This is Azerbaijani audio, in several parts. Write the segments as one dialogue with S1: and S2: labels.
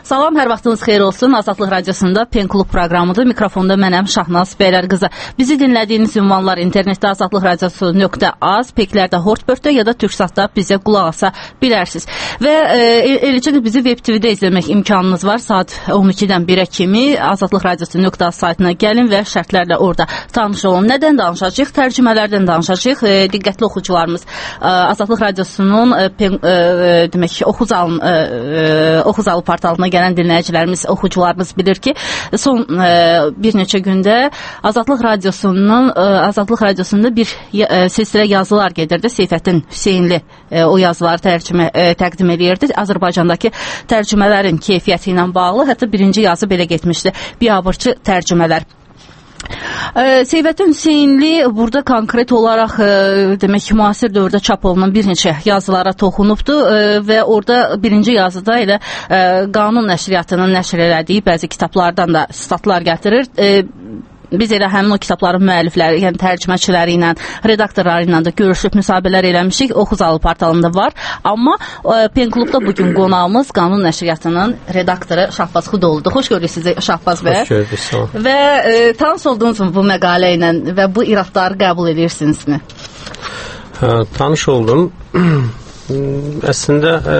S1: Salam, hər vaxtınız xeyir olsun. Azadlıq Radiosunda Pen Klub proqramıdır. Mikrofonda mənəm Şahnaz Bəylərqızı. Bizi dinlədiyiniz ünvanlar internetdə azadlıqradiosu.az, Peklərdə, Hortbörtdə ya da Türksatda bizə qulaq asa bilərsiniz. Və eləcə də bizi Web TV-də izləmək imkanınız var. Saat 12-dən 1-ə kimi azadlıqradiosu.az saytına gəlin və şərtlərlə orada tanış olun. Nədən danışacağıq? Tərcümələrdən danışacağıq. Diqqətli oxucularımız Azadlıq Radiosunun demək Oxuzalı portalına gələn dinləyicilərimiz, oxucularımız bilir ki, son bir neçə gündə Azadlıq Radiosunda bir silsilə yazılar gedirdi. Seyfəddin Hüseynli o yazıları təqdim edirdi. Azərbaycandakı tərcümələrin keyfiyyəti ilə bağlı, hətta birinci yazı belə getmişdi. Biabırçı tərcümələr. Seyfəddin Hüseynli burada konkret olaraq demək müasir dövrdə çap olunan bir neçə yazılara toxunubdu və orada birinci yazıda elə qanun nəşriyyatının nəşr elədiyi bəzi kitablardan da statlar gətirir. Biz elə həmin o kitabların müəllifləri, yəni tərcüməçiləri ilə, redaktorları ilə də görüşüb müsahibələr eləmişik. Oxuzalı portalında var. Amma Pen Klubda bugün qonağımız qanun nəşriyyatının redaktoru Şahbaz Xudoğludur. Xoş gördük sizi Şahbaz bəy. Xoş gördük, sağ olun. Və tanış oldunuz mu bu məqalə ilə və bu iradları qəbul edirsinizmi?
S2: Tanış oldum. Əslində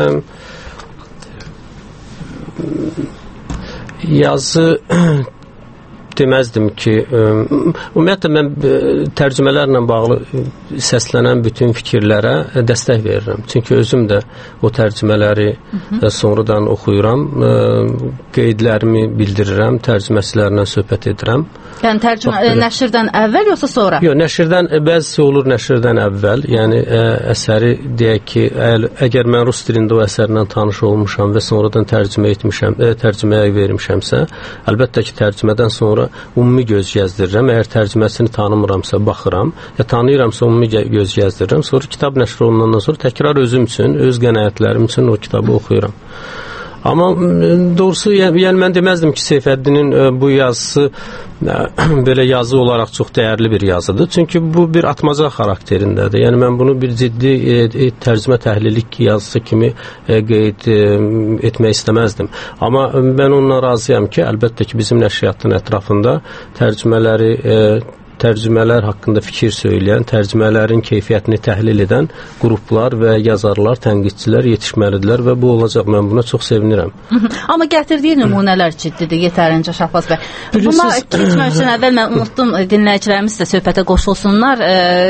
S2: yazı deməzdim ki, ümumiyyətlə mən tərcümələrlə bağlı səslənən bütün fikirlərə dəstək verirəm. Çünki özüm də o tərcümələri sonradan oxuyuram, qeydlərimi bildirirəm, tərcüməçilərlə söhbət edirəm.
S1: Yəni tərcümə nəşrdən əvvəl yoxsa sonra?
S2: Yox, nəşrdən, bəzisi olur nəşrdən əvvəl. Yəni əsəri deyək ki, əgər mən rus dilində o əsərlə tanış olmuşam və sonradan tərcüməyə vermişəmsə, əlbəttə ki, tərcümədən sonra ümumi göz gəzdirirəm. Əgər tərcüməsini tanımıramsa, baxıram. Tanıyıramsa ümumi göz gəzdirirəm. Sonra kitab nəşr olunandan sonra təkrar özüm üçün, öz qənaətlərim üçün o kitabı oxuyuram. Amma doğrusu, yəni mən deməzdim ki, Seyfəddinin bu yazısı belə yazı olaraq çox dəyərli bir yazıdır. Çünki bu bir atmaca xarakterindədir. Yəni mən bunu bir ciddi tərcümə təhlillik yazısı kimi qeyd etmək istəməzdim. Amma mən onunla razıyam ki, əlbəttə ki, bizim nəşriyyatın ətrafında tərcümələr haqqında fikir söyləyən, tərcümələrin keyfiyyətini təhlil edən qruplar və yazarlar, tənqidçilər yetişməlidirlər və bu olacaq. Mən buna çox sevinirəm.
S1: Amma gətirdiyi nümunələr ciddidir, yetərincə Şahbaz bəy. Buna keçmək üçün əvvəl mən unutdum, dinləyicilərimiz də söhbətə qoşulsunlar.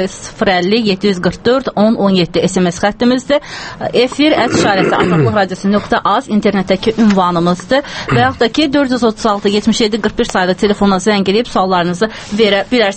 S1: 050-744-10-17 SMS xəttimizdir. efir@azadlıqradiosu.az internetdəki ünvanımızdır. Və yaxud da ki 436-77-41 sayılı telefona zəng edib suallarınızı verə bilərsiniz.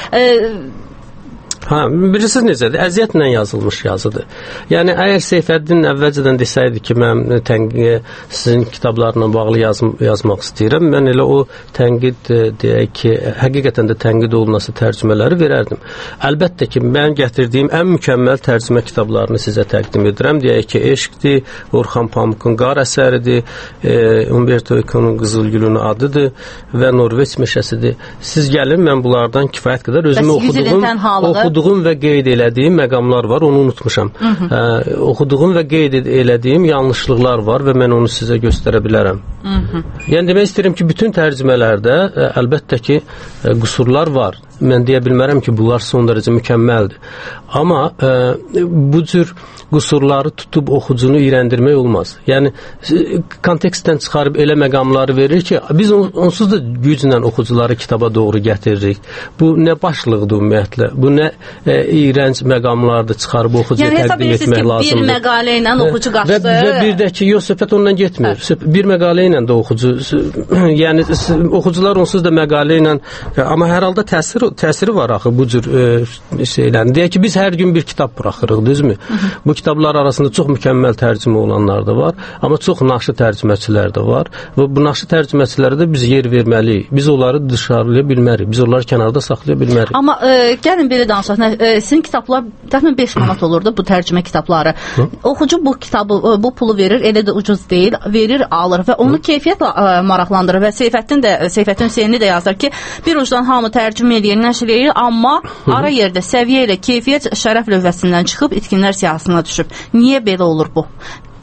S2: Bilirsiniz necədir? Əziyyətlə yazılmış yazıdır. Yəni, əgər Seyfəddin əvvəlcədən desəydi ki, mən sizin kitablarla bağlı yazmaq istəyirəm, mən elə o tənqid, deyək ki, həqiqətən də tənqid olunması tərcümələri verərdim. Əlbəttə ki, mən gətirdiyim ən mükəmməl tərcümə kitablarını sizə təqdim edirəm. Deyək ki, Eşqdir, Orxan Pamukun Qar əsəridir, Umberto Eco'nun Qızılgülün adıdır və Norveç meşəsidir. Siz gəlin, mən bunlardan kifayət qədər özümü oxuduğum və qeyd elədiyim məqamlar var, onu unutmuşam. Oxuduğum və qeyd elədiyim yanlışlıqlar var və mən onu sizə göstərə bilərəm. Yəni demək istəyirəm ki, bütün tərcümələrdə əlbəttə ki, qüsurlar var. Mən deyə bilmərəm ki, bunlar son dərəcə mükəmməldir. Amma bu cür qüsurları tutub oxucunu iyrəndirmək olmaz. Yəni, kontekstdən çıxarıb elə məqamları verir ki, biz onsuz da güclə oxucuları kitaba doğru gətiririk. Bu nə başlıqdır ümumiyyətlə? Bu nə iyrənc məqamlardır çıxarıb oxucuya təqdim etmək lazımdır.
S1: Bir məqalə ilə oxucu qaçdı.
S2: Və bir də ki, yox, söhbət ondan getmir. Bir məqalə ilə də oxucu, yəni oxucular onsuz da məqalə ilə, amma hər halda təsiri var axı bu cür şeylərin. Deyək ki, biz hər gün bir kitab buraxırıq, düzmü? Bu kitablar arasında çox mükəmməl tərcümə olanlar da var, amma çox naşı tərcüməçilər də var və bu naşı tərcüməçilərə də biz yer verməliyik. Biz onları dışarılaya bilmərik, biz onları kənarda saxlaya bilmərik.
S1: Amma gəlin belə danışaq, sizin kitablar təxminən 5 manat olurdu bu tərcümə kitabları. Oxucu bu kitabı, bu pulu verir, elə də ucuz deyil, verir, alır və onu keyfiyyətlə maraqlandırır və Seyfəddin Hüseynli də yazır ki, bir ucdan hamı tərcümə edir, nəşr edir, amma ara yerdə səviyyə ilə keyfiyyət şərəf lövhəsindən çıxıb itkinlər siyahısına düşüb. Niyə belə olur bu?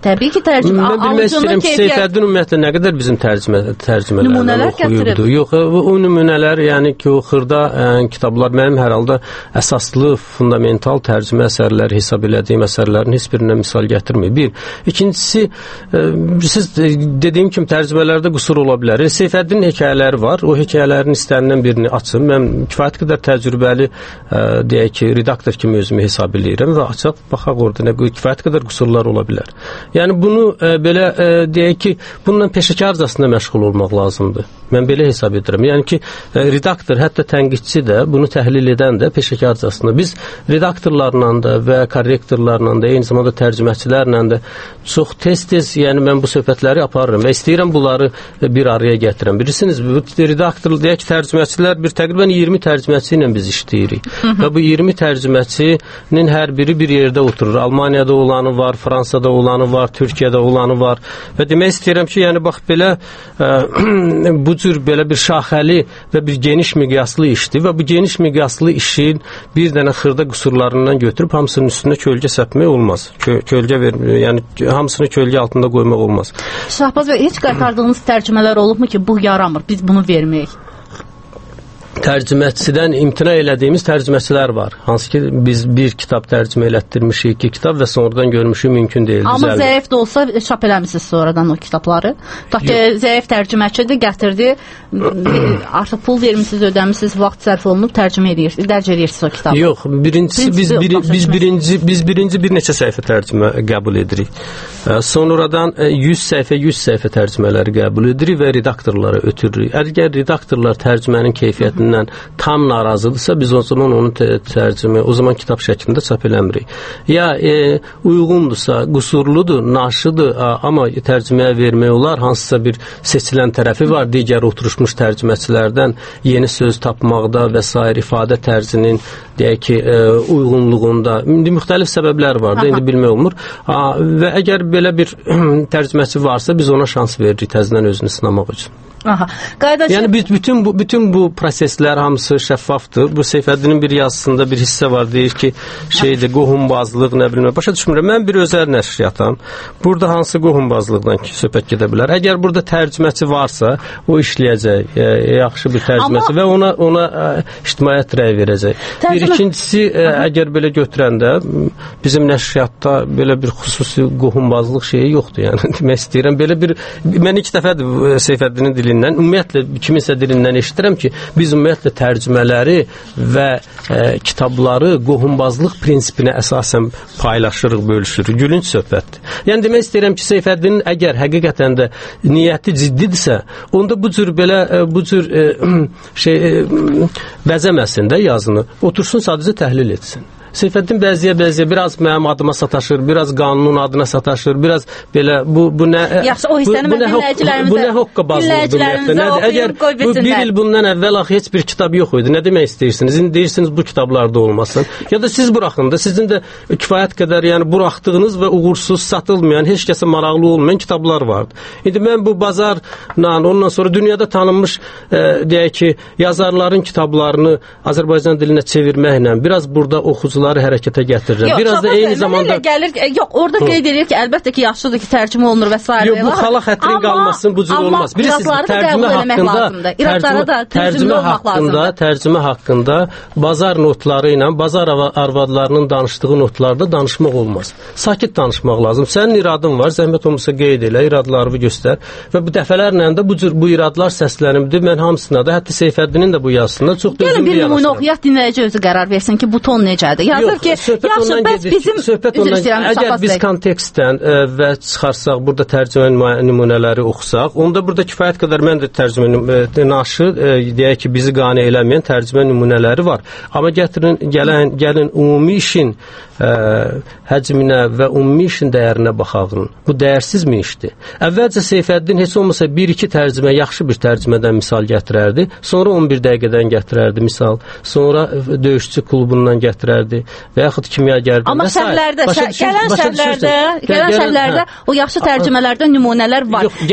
S1: Təbii ki, tərcümə.
S2: Mən bilmək istəyirəm ki, Seyfəddin ümumiyyətlə nə qədər bizim tərcümələrdən oxuyurdu. Yox, o nümunələr, yəni ki, o xırda kitablar mənim hər halda əsaslı, fundamental tərcümə əsərləri hesab elədiyim əsərlərin heç birinə misal gətirmir. Bir. İkincisi, siz dediyim kimi tərcümələrdə qüsur ola bilər. Seyfəddinin hekayələri var. O hekayələrin istənilən birini açım. Mən kifayət qədər təcrübəli, deyək ki, redaktor kimi özümü hesab eləyirəm və açaq, baxaq orada nə kifayət qədər qüsurlar ola bilər. Yəni bunu belə deyək ki, bununla peşəkarcasına məşğul olmaq lazımdır. Mən belə hesab edirəm. Yəni ki, redaktor, hətta tənqidçi də, bunu təhlil edən də peşəkarcasına. Biz redaktorlarla da və korrektorlarla da, eyni zamanda tərcüməçilərlə də çox tez-tez, yəni mən bu söhbətləri aparıram və istəyirəm bunları bir araya gətirəm. Bilirsiniz, bu redaktor, deyək ki, tərcüməçilər təqribən 20 tərcüməçi ilə biz işləyirik. Və bu 20 tərcüməçinin hər biri bir yerdə oturur. Almaniyada olanı var, Fransada olanı var, Türkiyədə olanı var və demək istəyirəm ki, yəni bax belə bu cür belə bir şaxəli və bir geniş miqyaslı işdir və bu geniş miqyaslı işin bir dənə xırda qüsurlarından götürüb hamısının üstünə kölgə səpmək olmaz. Kölgə vermək, yəni hamısını kölgə altında qoymaq olmaz.
S1: Şahbaz bəy, heç qaytardığınız tərcümələr olubmu ki, bu yaramır, biz bunu verməyik?
S2: Tərcüməçidən imtina elədiyimiz tərcüməçilər var. Hansı ki, biz bir kitab tərcümə elətdirmişik, 2 kitab və sonradan görmüşük, mümkün deyil.
S1: Amma zəif də olsa çap eləmişsiniz sonradan o kitabları. Tutaq ki, zəif tərcüməçidir, gətirdi, artıq pul vermişsiniz, ödəmişsiniz, vaxt sərf olunub, tərcümə edirsiniz, dərc edirsiniz o kitabı. Yox,
S2: biz birinci bir neçə səhifə tərcümə qəbul edirik. Sonradan 100 səhifə tərcümələri qəbul edirik və redaktorlara ötürürük. Əgər redaktorlar tərcümənin keyfiyyətini tam narazıdırsa biz o zaman onu tərcümə, o zaman kitab şəklində çap eləmirik. Ya uyğundursa, qüsurludur, naşıdır, amma tərcüməyə vermək olar, hansısa bir seçilən tərəfi var, digər oturuşmuş tərcüməçilərdən yeni söz tapmaqda və s. ifadə tərzinin deyək ki, uyğunluğunda müxtəlif səbəblər var da, indi bilmək olmur. Və əgər belə bir tərcüməçi varsa biz ona şans veririk təzədən özünü sınamaq üçün. Yəni biz bütün bu proseslər hamısı şəffafdır. Bu Seyfəddinin bir yazısında bir hissə var, deyir ki, şeydir, qohumbazlıq, nə bilmə. Başa düşmürəm. Mən bir özəl nəşriyyatım. Burada hansı qohumbazlıqdan söhbət gedə bilər? Əgər burada tərcüməçi varsa, o işləyəcək, yaxşı bir tərcüməçi və ona ictimaiyyət rəy verəcək. Bir ikincisi, əgər belə götürəndə bizim nəşriyyatda belə bir xüsusi qohumbazlıq şeyi yoxdur. Yəni demək istəyirəm, belə bir mən ilk dəfədir Seyfəddinin dili ümumiyyətlə kiminsə dilindən eşidirəm ki, biz ümumiyyətlə tərcümələri və kitabları qohumbazlıq prinsipinə əsasən paylaşırıq, bölüşürük. Gülünc söhbətdir. Yəni demək istəyirəm ki, Seyfəddinin əgər həqiqətən də niyyəti ciddidirsə, onda bu cür bəzəməsin də yazını, otursun sadəcə təhlil etsin. Seyfəddin bəziyə biraz mənim adıma sataşır, biraz qanunun adına sataşır, biraz belə bu nə
S1: yaxşı, o hissəni mən dinləyicilərimizə
S2: bu nə hoqqabazlıqdır ümumiyyətlə. Əgər bu bir il bundan əvvəl heç bir kitab yox idi, nə demək istəyirsiniz? İndi deyirsiniz bu kitablarda olmasın. Ya da siz buraxın da, sizin də kifayət qədər yəni buraxdığınız və uğursuz satılmayan, heç kəsə maraqlı olmayan kitablar vardı. İndi mən bu bazarla, ondan sonra dünyada tanınmış deyək ki, yazarların kitablarını Azərbaycan dilinə çevirməklə biraz burada oxucular hərəkətə gətirirəm. Biraz da eyni zamanda
S1: orada qeyd edir ki, əlbəttə ki, yaxşıdır ki, tərcümə olunur və s.
S2: Yox, bu xala xətrin qalmasın, bu cür olmaz. Bilirsiniz, tərcümə haqqında bazar notları ilə, bazar arvadlarının danışdığı notlarda danışmaq olmaz. Sakit danışmaq lazım. Sənin iradın var, zəhmət olmasa qeyd elə, iradlarını göstər və bu dəfələrlə də bu iradlar səslənibdir. Mən hamısına da, hətta Seyfəddinin də bu yazısında çox da özüm bir
S1: yanaşıram. Oxuyaq, dinləyici özü qərar versin ki, bu ton necədir? Yazır ki, yaxşı, bəs bizim
S2: əgər biz kontekstdən və çıxarsaq, burada tərcümə nümunələri oxusaq, onda burada kifayət qədər mən də tərcümə naşı, deyək ki, bizi qane eləməyən tərcümə nümunələri var. Amma gəlin ümumi işin həcminə və ümumi işin dəyərinə baxağın. Bu dəyərsiz mi işdir? Əvvəlcə Seyfəddin heç olmasa 1-2 tərcümə, yaxşı bir tərcümədən misal gətirərdi. Sonra 11 dəqiqədən gətirərdi misal. Sonra döyüşçü klubundan gətirərdi. və yaxud kimyagərdir.
S1: Amma şərhlərdə, gələn şərhlərdə o yaxşı tərcümələrdə nümunələr var.
S2: Yox,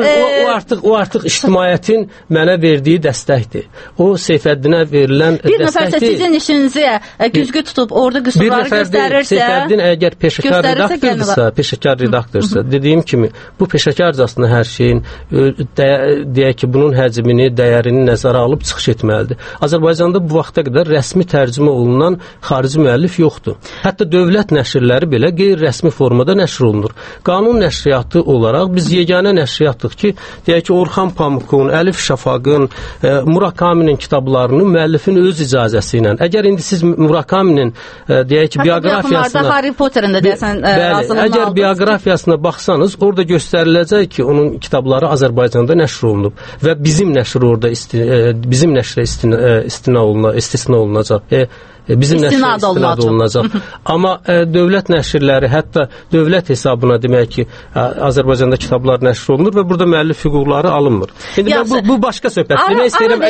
S2: o artıq ictimaiyyətin mənə verdiyi dəstəkdir. O Seyfəddinə verilən dəstəkdir.
S1: Bir nəfərsə sizin işinizi güzgü tutub orada qüsurları göstərirsə,
S2: Seyfəddin əgər peşəkar redaktörsə, dediyim kimi, bu peşəkarcasına hər şeyin deyək ki, bunun həcmini, dəyərini nəzərə alıb çıxış etməlidir. Azərbaycanda bu vaxta qədər rəsmi tərcümə olunan xarici müəllif yoxdur. Hətta dövlət nəşrləri belə qeyri-rəsmi formada nəşr olunur. Qanun nəşriyyatı olaraq biz yeganə nəşriyyatdıq ki, deyək ki, Orxan Pamukun, Əlif Şafaqın, Murakaminin kitablarını müəllifin öz icazəsi ilə. Əgər indi siz Murakaminin deyək ki, bioqrafiyasına
S1: Harry Potterin də deyəsən
S2: əgər bioqrafiyasına baxsanız, orada göstəriləcək ki, onun kitabları Azərbaycanda nəşr olunub və bizim nəşr orada bizim nəşrə istisna olunacaq. Bizim nəşrə istinad olunacaq. Amma dövlət nəşrləri, hətta dövlət hesabına demək ki, Azərbaycanda kitablar nəşr olunur və burada müəllif hüquqları alınmır. İndi bu başqa söhbət. Demək istəyirəm,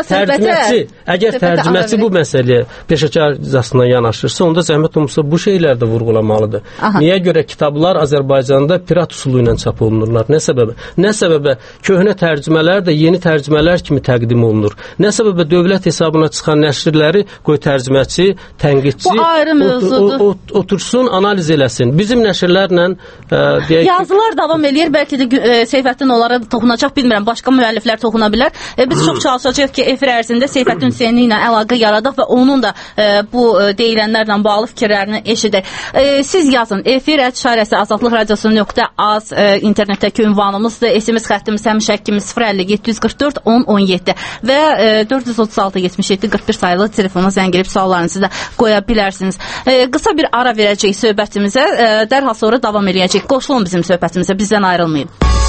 S2: əgər tərcüməçi bu məsələyə peşəkarcasına yanaşırsa, onda zəhmət olmasa bu şeylər də vurğulamalıdır. Niyə görə kitablar Azərbaycanda pirat üsulu ilə çap olunurlar? Nə səbəbə? Nə səbəbə köhnə tərcümələr də yeni tərcümələr kimi təqdim olunur? Nə səbəbə dövlət hesabına çıxan nəşrləri qoy tərcümə tənqidçi otursun, analiz eləsin. Bizim nəşrlərlə deyək ki...
S1: Yazılar davam eləyir, bəlkə də Seyfəddin onlara toxunacaq, bilmirəm, başqa müəlliflər toxuna bilər. Biz çox çalışacaq ki, efir ərzində Seyfəddin Hüseyni ilə əlaqə yaradaq və onun da bu deyilənlərlə bağlı fikirlərini eşidək. Siz yazın, efir@azadlıqradiosu.az internetdəki ünvanımızdır, SMS xəttimiz həmişə kimi 050 744 1017 və 436 77 41 sayılı telefona zəng edib suallarınızı da qoya bilərsiniz. Qısa bir ara verəcək söhbətimizə, dərhal sonra davam eləyəcək. Qoşulun bizim söhbətimizə, bizdən ayrılmayın.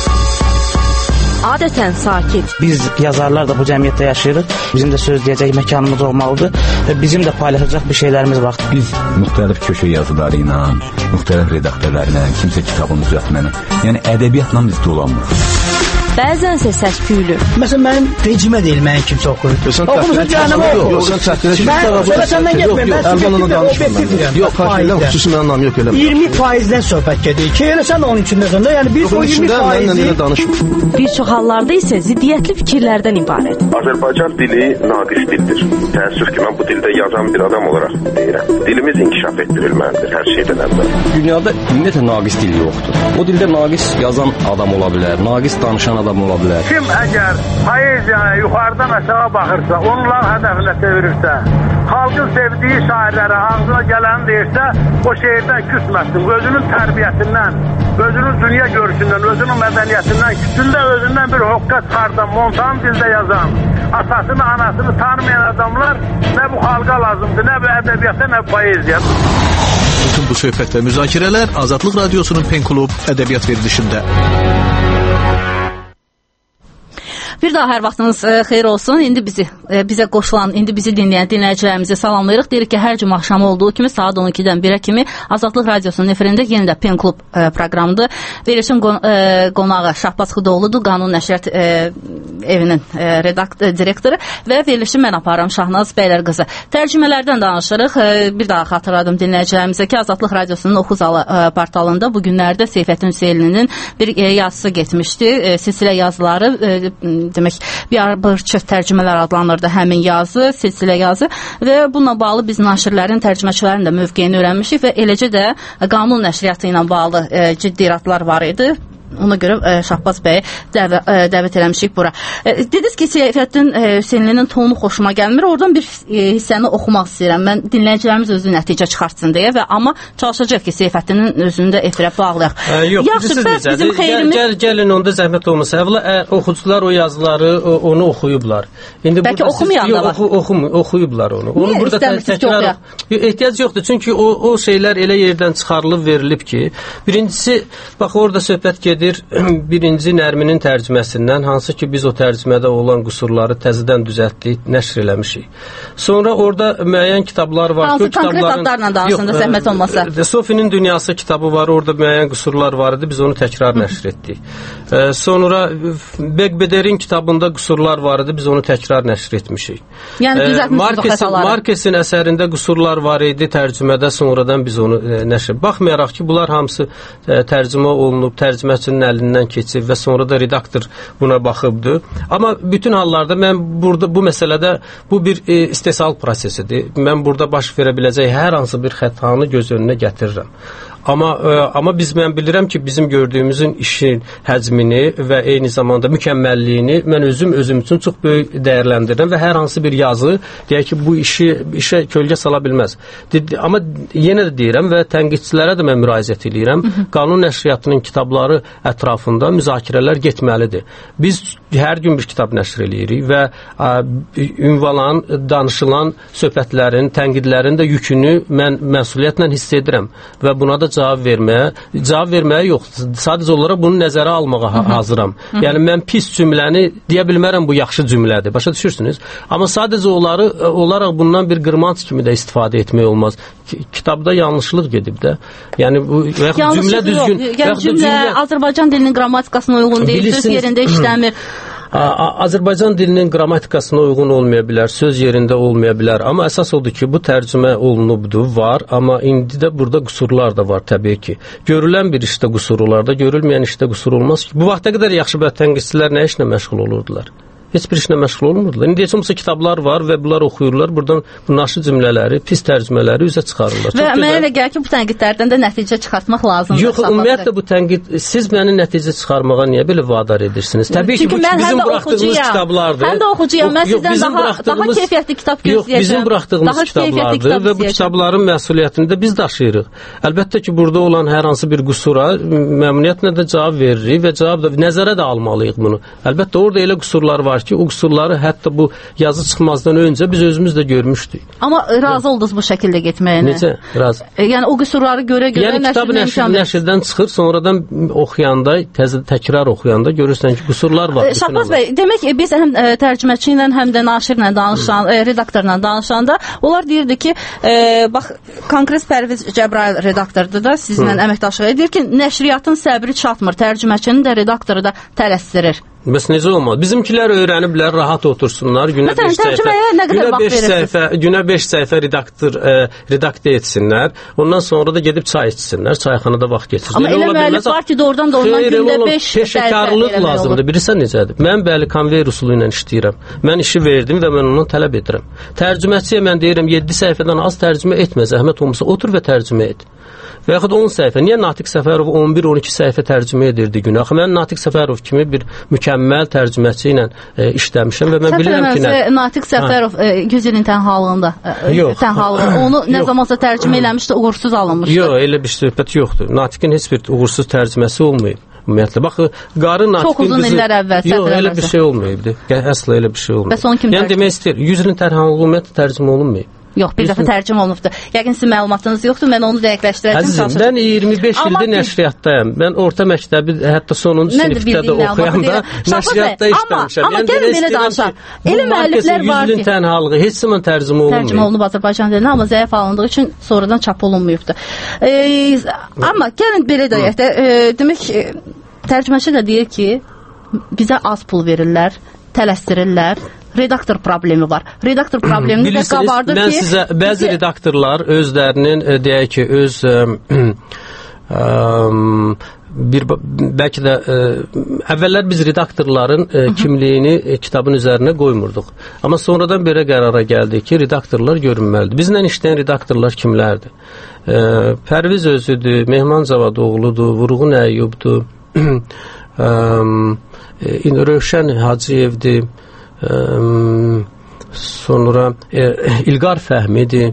S1: Adətən sakit.
S3: Biz yazarlar da bu cəmiyyətdə yaşayırıq. Bizim də söz deyəcək məkanımız olmalıdır və bizim də paylaşacaq bir şeylərimiz var.
S4: Biz müxtəlif köşə yazıları ilə, müxtəlif redaktörlərlə, kimsə kitabını düzəltməni, yəni ədəbiyyatla biz dolanmırıq.
S1: Bəzənsə səs-küylü.
S3: Məsələn, mənim vecimə deyil, mənim kimsə oxuyur. Oxumusun cəhənnəmə oxuyur. Mən səndən getməyim, mən subjektiv obyektiv.
S5: Yox, xahiyyədən xüsusi mənim anlam yox elə.
S3: 20%-dən söhbət gedir ki, elə sən də onun içindəsən də, yəni biz o 20%-i...
S1: Bir çox hallarda isə ziddiyyətli fikirlərdən ibarət.
S6: Azərbaycan dili naqis dildir. Təəssüf ki, mən bu dildə yazan bir adam olaraq deyirəm. Dilimiz inkişaf etdirilməlidir hər şeydən əvvəl.
S7: Dünyada ümumiyyətlə naqis dil yoxdur. O dildə naqis yazan adam ola bilər, naqis danışan adam ola bilər.
S8: Kim əgər poeziyaya yuxarıdan aşağı baxırsa, onlar hədəfinə çevirirsə, xalqın sevdiyi şairlərə ağzına gələni deyirsə, o şeirdən küsməsin. Özünün tərbiyəsindən, özünün dünya görüşündən, özünün mədəniyyətindən, küçündə özündən bir hoqqa çıxardan, montan dildə yazan, atasını, anasını tanımayan adamlar nə bu xalqa lazımdır, nə bu ədəbiyyata, nə bu poeziya.
S5: Bütün bu söhbət və müzakirələr Azadlıq Radiosunun Pen Klub ədəbiyyat verilişində.
S1: Bir daha hər vaxtınız xeyir olsun. İndi bizə qoşulan, indi bizi dinləyən dinləyicilərimizi salamlayırıq. Deyirik ki, hər cümə axşamı olduğu kimi saat 12-dən 1-ə kimi Azadlıq Radiosunun efirində yenə də Pen Klub proqramıdır. Verilişin qonağı Şahbaz Xudoğludur, Qanun Nəşriyyat evinin direktoru və verilişi mən aparıram Şahnaz Bəylər qızı. Tərcümələrdən danışırıq. Bir daha xatırladım dinləyicilərimizə ki, Azadlıq Radiosunun Oxuzalı portalında bu günlərdə Seyfəddin Hüseyninin bir yazısı getmişdi. Silsilə yazıları demək, biabırçı tərcümələr adlanırdı həmin yazı, silsilə yazı və bununla bağlı biz naşirlərin, tərcüməçilərin də mövqeyini öyrənmişik və eləcə də qanun nəşriyyatı ilə bağlı ciddi iradlar var idi. Ona görə Şahbaz bəyi dəvət eləmişik bura. Dediniz ki, Seyfəddin Hüseynlinin tonu xoşuma gəlmir. Oradan bir hissəni oxumaq istəyirəm. Mən dinləyicilərimiz özü nəticə çıxartsın deyə və amma çalışacaq ki, Seyfəddinin özünü də efirə bağlayaq.
S2: Yox, bizim xeyrimiz... Gəlin onda zəhmət olmasa. Əvvəla oxucular o yazıları onu oxuyublar.
S1: Bəlkə oxumayanlar var.
S2: Oxuyublar onu.
S1: Niyə istəmirsiniz ki, oxuyaq?
S2: Ehtiyac yoxdur. Çünki o şeylər elə yerdən çıxarılıb verilib ki, birincisi, bax orada söhbət gedir nədir? Birinci Nərminin tərcüməsindən, hansı ki biz o tərcümədə olan qüsurları təzədən düzəltdik, nəşr eləmişik. Sonra orada müəyyən kitablar var.
S1: Hansı konkret adlarla danışın da zəhmət olmasa?
S2: Sophie'nin Dünyası kitabı var, orada müəyyən qüsurlar var idi, biz onu təkrar nəşr etdik. Sonra Begbederin kitabında qüsurlar var idi, biz onu təkrar nəşr etmişik.
S1: Yəni düzəltmişsiniz o xətaları.
S2: Markesin əsərində qüsurlar var idi tərcümədə, sonradan biz onu nəşr. Baxmayaraq ki, bunlar hamısı tərcümə olunub, tərcüməçinin əlindən keçib və sonra da redaktor buna baxıbdır. Amma bütün hallarda mən burada bu məsələdə bu bir istehsal prosesidir. Mən burada baş verə biləcək hər hansı bir xətanı göz önünə gətirirəm. Amma mən bilirəm ki, bizim gördüyümüzün işin həcmini və eyni zamanda mükəmməlliyini mən özüm üçün çox böyük dəyərləndirirəm və hər hansı bir yazı deyək ki, bu işə kölgə sala bilməz. Amma yenə də deyirəm və tənqidçilərə də mən müraciət edirəm. Qanun nəşriyyatının kitabları ətrafında müzakirələr getməlidir. Biz hər gün bir kitab nəşr eləyirik və ünvalan, danışılan söhbətlərin, tənqidlərin də yükünü mən məsuliyyətlə hiss edirəm və buna da cavab verməyə yox, sadəcə olaraq bunu nəzərə almağa hazıram. Yəni mən pis cümləni deyə bilmərəm, bu yaxşı cümlədir, başa düşürsünüz? Amma sadəcə olaraq bundan bir qırmanc kimi də istifadə etmək olmaz. Kitabda yanlışlıq gedib də. Yəni bu cümlə düzgün.
S1: Yəni cümlə Azərbaycan dilinin qrammatikasına uyğun deyil, söz yerində işləmir.
S2: Azərbaycan dilinin qrammatikasına uyğun olmaya bilər, söz yerində olmaya bilər. Amma əsas odur ki, bu tərcümə olunubdur, var. Amma indi də burada qüsurlar da var təbii ki. Görülən bir işdə qüsur olar da, görülməyən işdə qüsur olmaz ki. Bu vaxta qədər yaxşı tənqidçilər nə işlə məşğul olurdular? Heç bir işlə məşğul olmurdular. İndi heç olmasa kitablar var və bunlar oxuyurlar. Buradan bu naşı cümlələri, pis tərcümələri üzə çıxarırlar.
S1: Və mənə elə gəlir ki, bu tənqidlərdən də nəticə çıxartmaq lazımdır.
S2: Yox, ümumiyyətlə bu tənqid, siz məni nəticə çıxarmağa niyə belə vadar edirsiniz? Təbii ki, bu bizim buraxdığımız kitablardır.
S1: Həm də oxucuyam. Mən sizdən daha keyfiyyətli kitab gözləyəcəm.
S2: Yox, bizim buraxdığımız kitablardır və bu kitabların məsuliyyətini də biz daşıyırıq. Əlbəttə ki, burada olan hər hansı bir qüsura məmnuniyyətlə də cavab veririk və cavab da nəzərə də almalıyıq bunu. Əlbəttə orada elə qüsurlar var ki, o qüsurları hətta bu yazı çıxmazdan öncə biz özümüz də görmüşdük.
S1: Amma razı oldunuz bu şəkildə getməyinə?
S2: Necə? Razı.
S1: Yəni o qüsurları görə
S2: yəni kitab nəşrdən çıxır, sonradan oxuyanda, təkrar oxuyanda görürsən ki, qüsurlar var.
S1: Şahbaz bəy, demək biz həm tərcüməçi ilə, həm də naşirlə danışan, redaktorla danışanda onlar deyirdi ki, bax, konkret Pərviz Cəbrayıl redaktordur da, sizlə əməkdaşlıq edir ki, nəşriyyatın səbri çatmır, tərcüməçinin də redaktoru da tələsdirir.
S2: Bəs necə olmaz? Bizimkilər öyrəniblər, rahat otursunlar, günə 5 səhifə redaktə etsinlər, ondan sonra da gedib çay içsinlər, çayxanada vaxt geçirsinlər.
S1: Amma elə müəllif var ki, doğrudan da ondan gündə 5 səhifə
S2: peşəkarlıq lazımdır. Bilirsən necədir? Mən bəli konveyer üsulu ilə işləyirəm. Mən işi verdim və mən ondan tələb edirəm. Tərcüməçiyə mən deyirəm 7 səhifədən az tərcümə etmə, zəhmət olmasa otur və tərcümə et. Və yaxud 10 səhifə. Niyə Natiq Səfərov 11-12 səhifə tərcümə edirdi günə? Axı mən Natiq Səfərov kimi bir mükəmməl tərcüməçi ilə işləmişəm və mən bilirəm ki,
S1: Natiq Səfərov 100 ilin tənhalığında, onu nə zamansa tərcümə eləmişdi, uğursuz alınmışdı.
S2: Yox, elə bir söhbət yoxdur. Natiqin heç bir uğursuz tərcüməsi olmayıb. Ümumiyyətlə, bax, qarı Natiqin
S1: çox uzun illər əvvəl.
S2: Yox, elə bir şey olmayıbdı. Əsla elə bir şey olmayıb.
S1: Bəs onu kim
S2: yəni demək istəyir, 100 ilin tənhalığı ümumiyyətlə tərcümə olunmayıb.
S1: Yox, bir dəfə tərcümə olunubdur. Yəqin sizin məlumatınız yoxdur, mən onu dəqiqləşdirəcəm.
S2: Əzizim, mən 25 ildir nəşriyyatdayım. Mən orta məktəbi hətta sonuncu sinifdə də oxuyanda nəşriyyatda işləmişəm.
S1: Amma gəlin belə danışaq. Elə müəlliflər var ki,
S2: 100 ilin tənhalığı heç zaman tərcümə olunmayıb.
S1: Tərcümə olunub Azərbaycan dilinə, amma zəif alındığı üçün sonradan çap olunmayıbdır. Amma gəlin belə deyək də, demək, tərcüməçi də deyir ki, bizə az pul verirlər, tələsdirirlər. Redaktor problemi var. Redaktor problemini də qabardır ki...
S2: Mən sizə bəzi redaktorlar özlərinin, deyək ki, bəlkə də əvvəllər biz redaktorların kimliyini kitabın üzərinə qoymurduq. Amma sonradan belə qərara gəldik ki, redaktorlar görünməlidir. Bizlə işləyən redaktorlar kimlərdir? Pərviz özüdür, Mehman Cavadoğludur, Vurğun Əyyubdur, Rövşən Hacıyevdir, sonra İlqar Fəhmidir,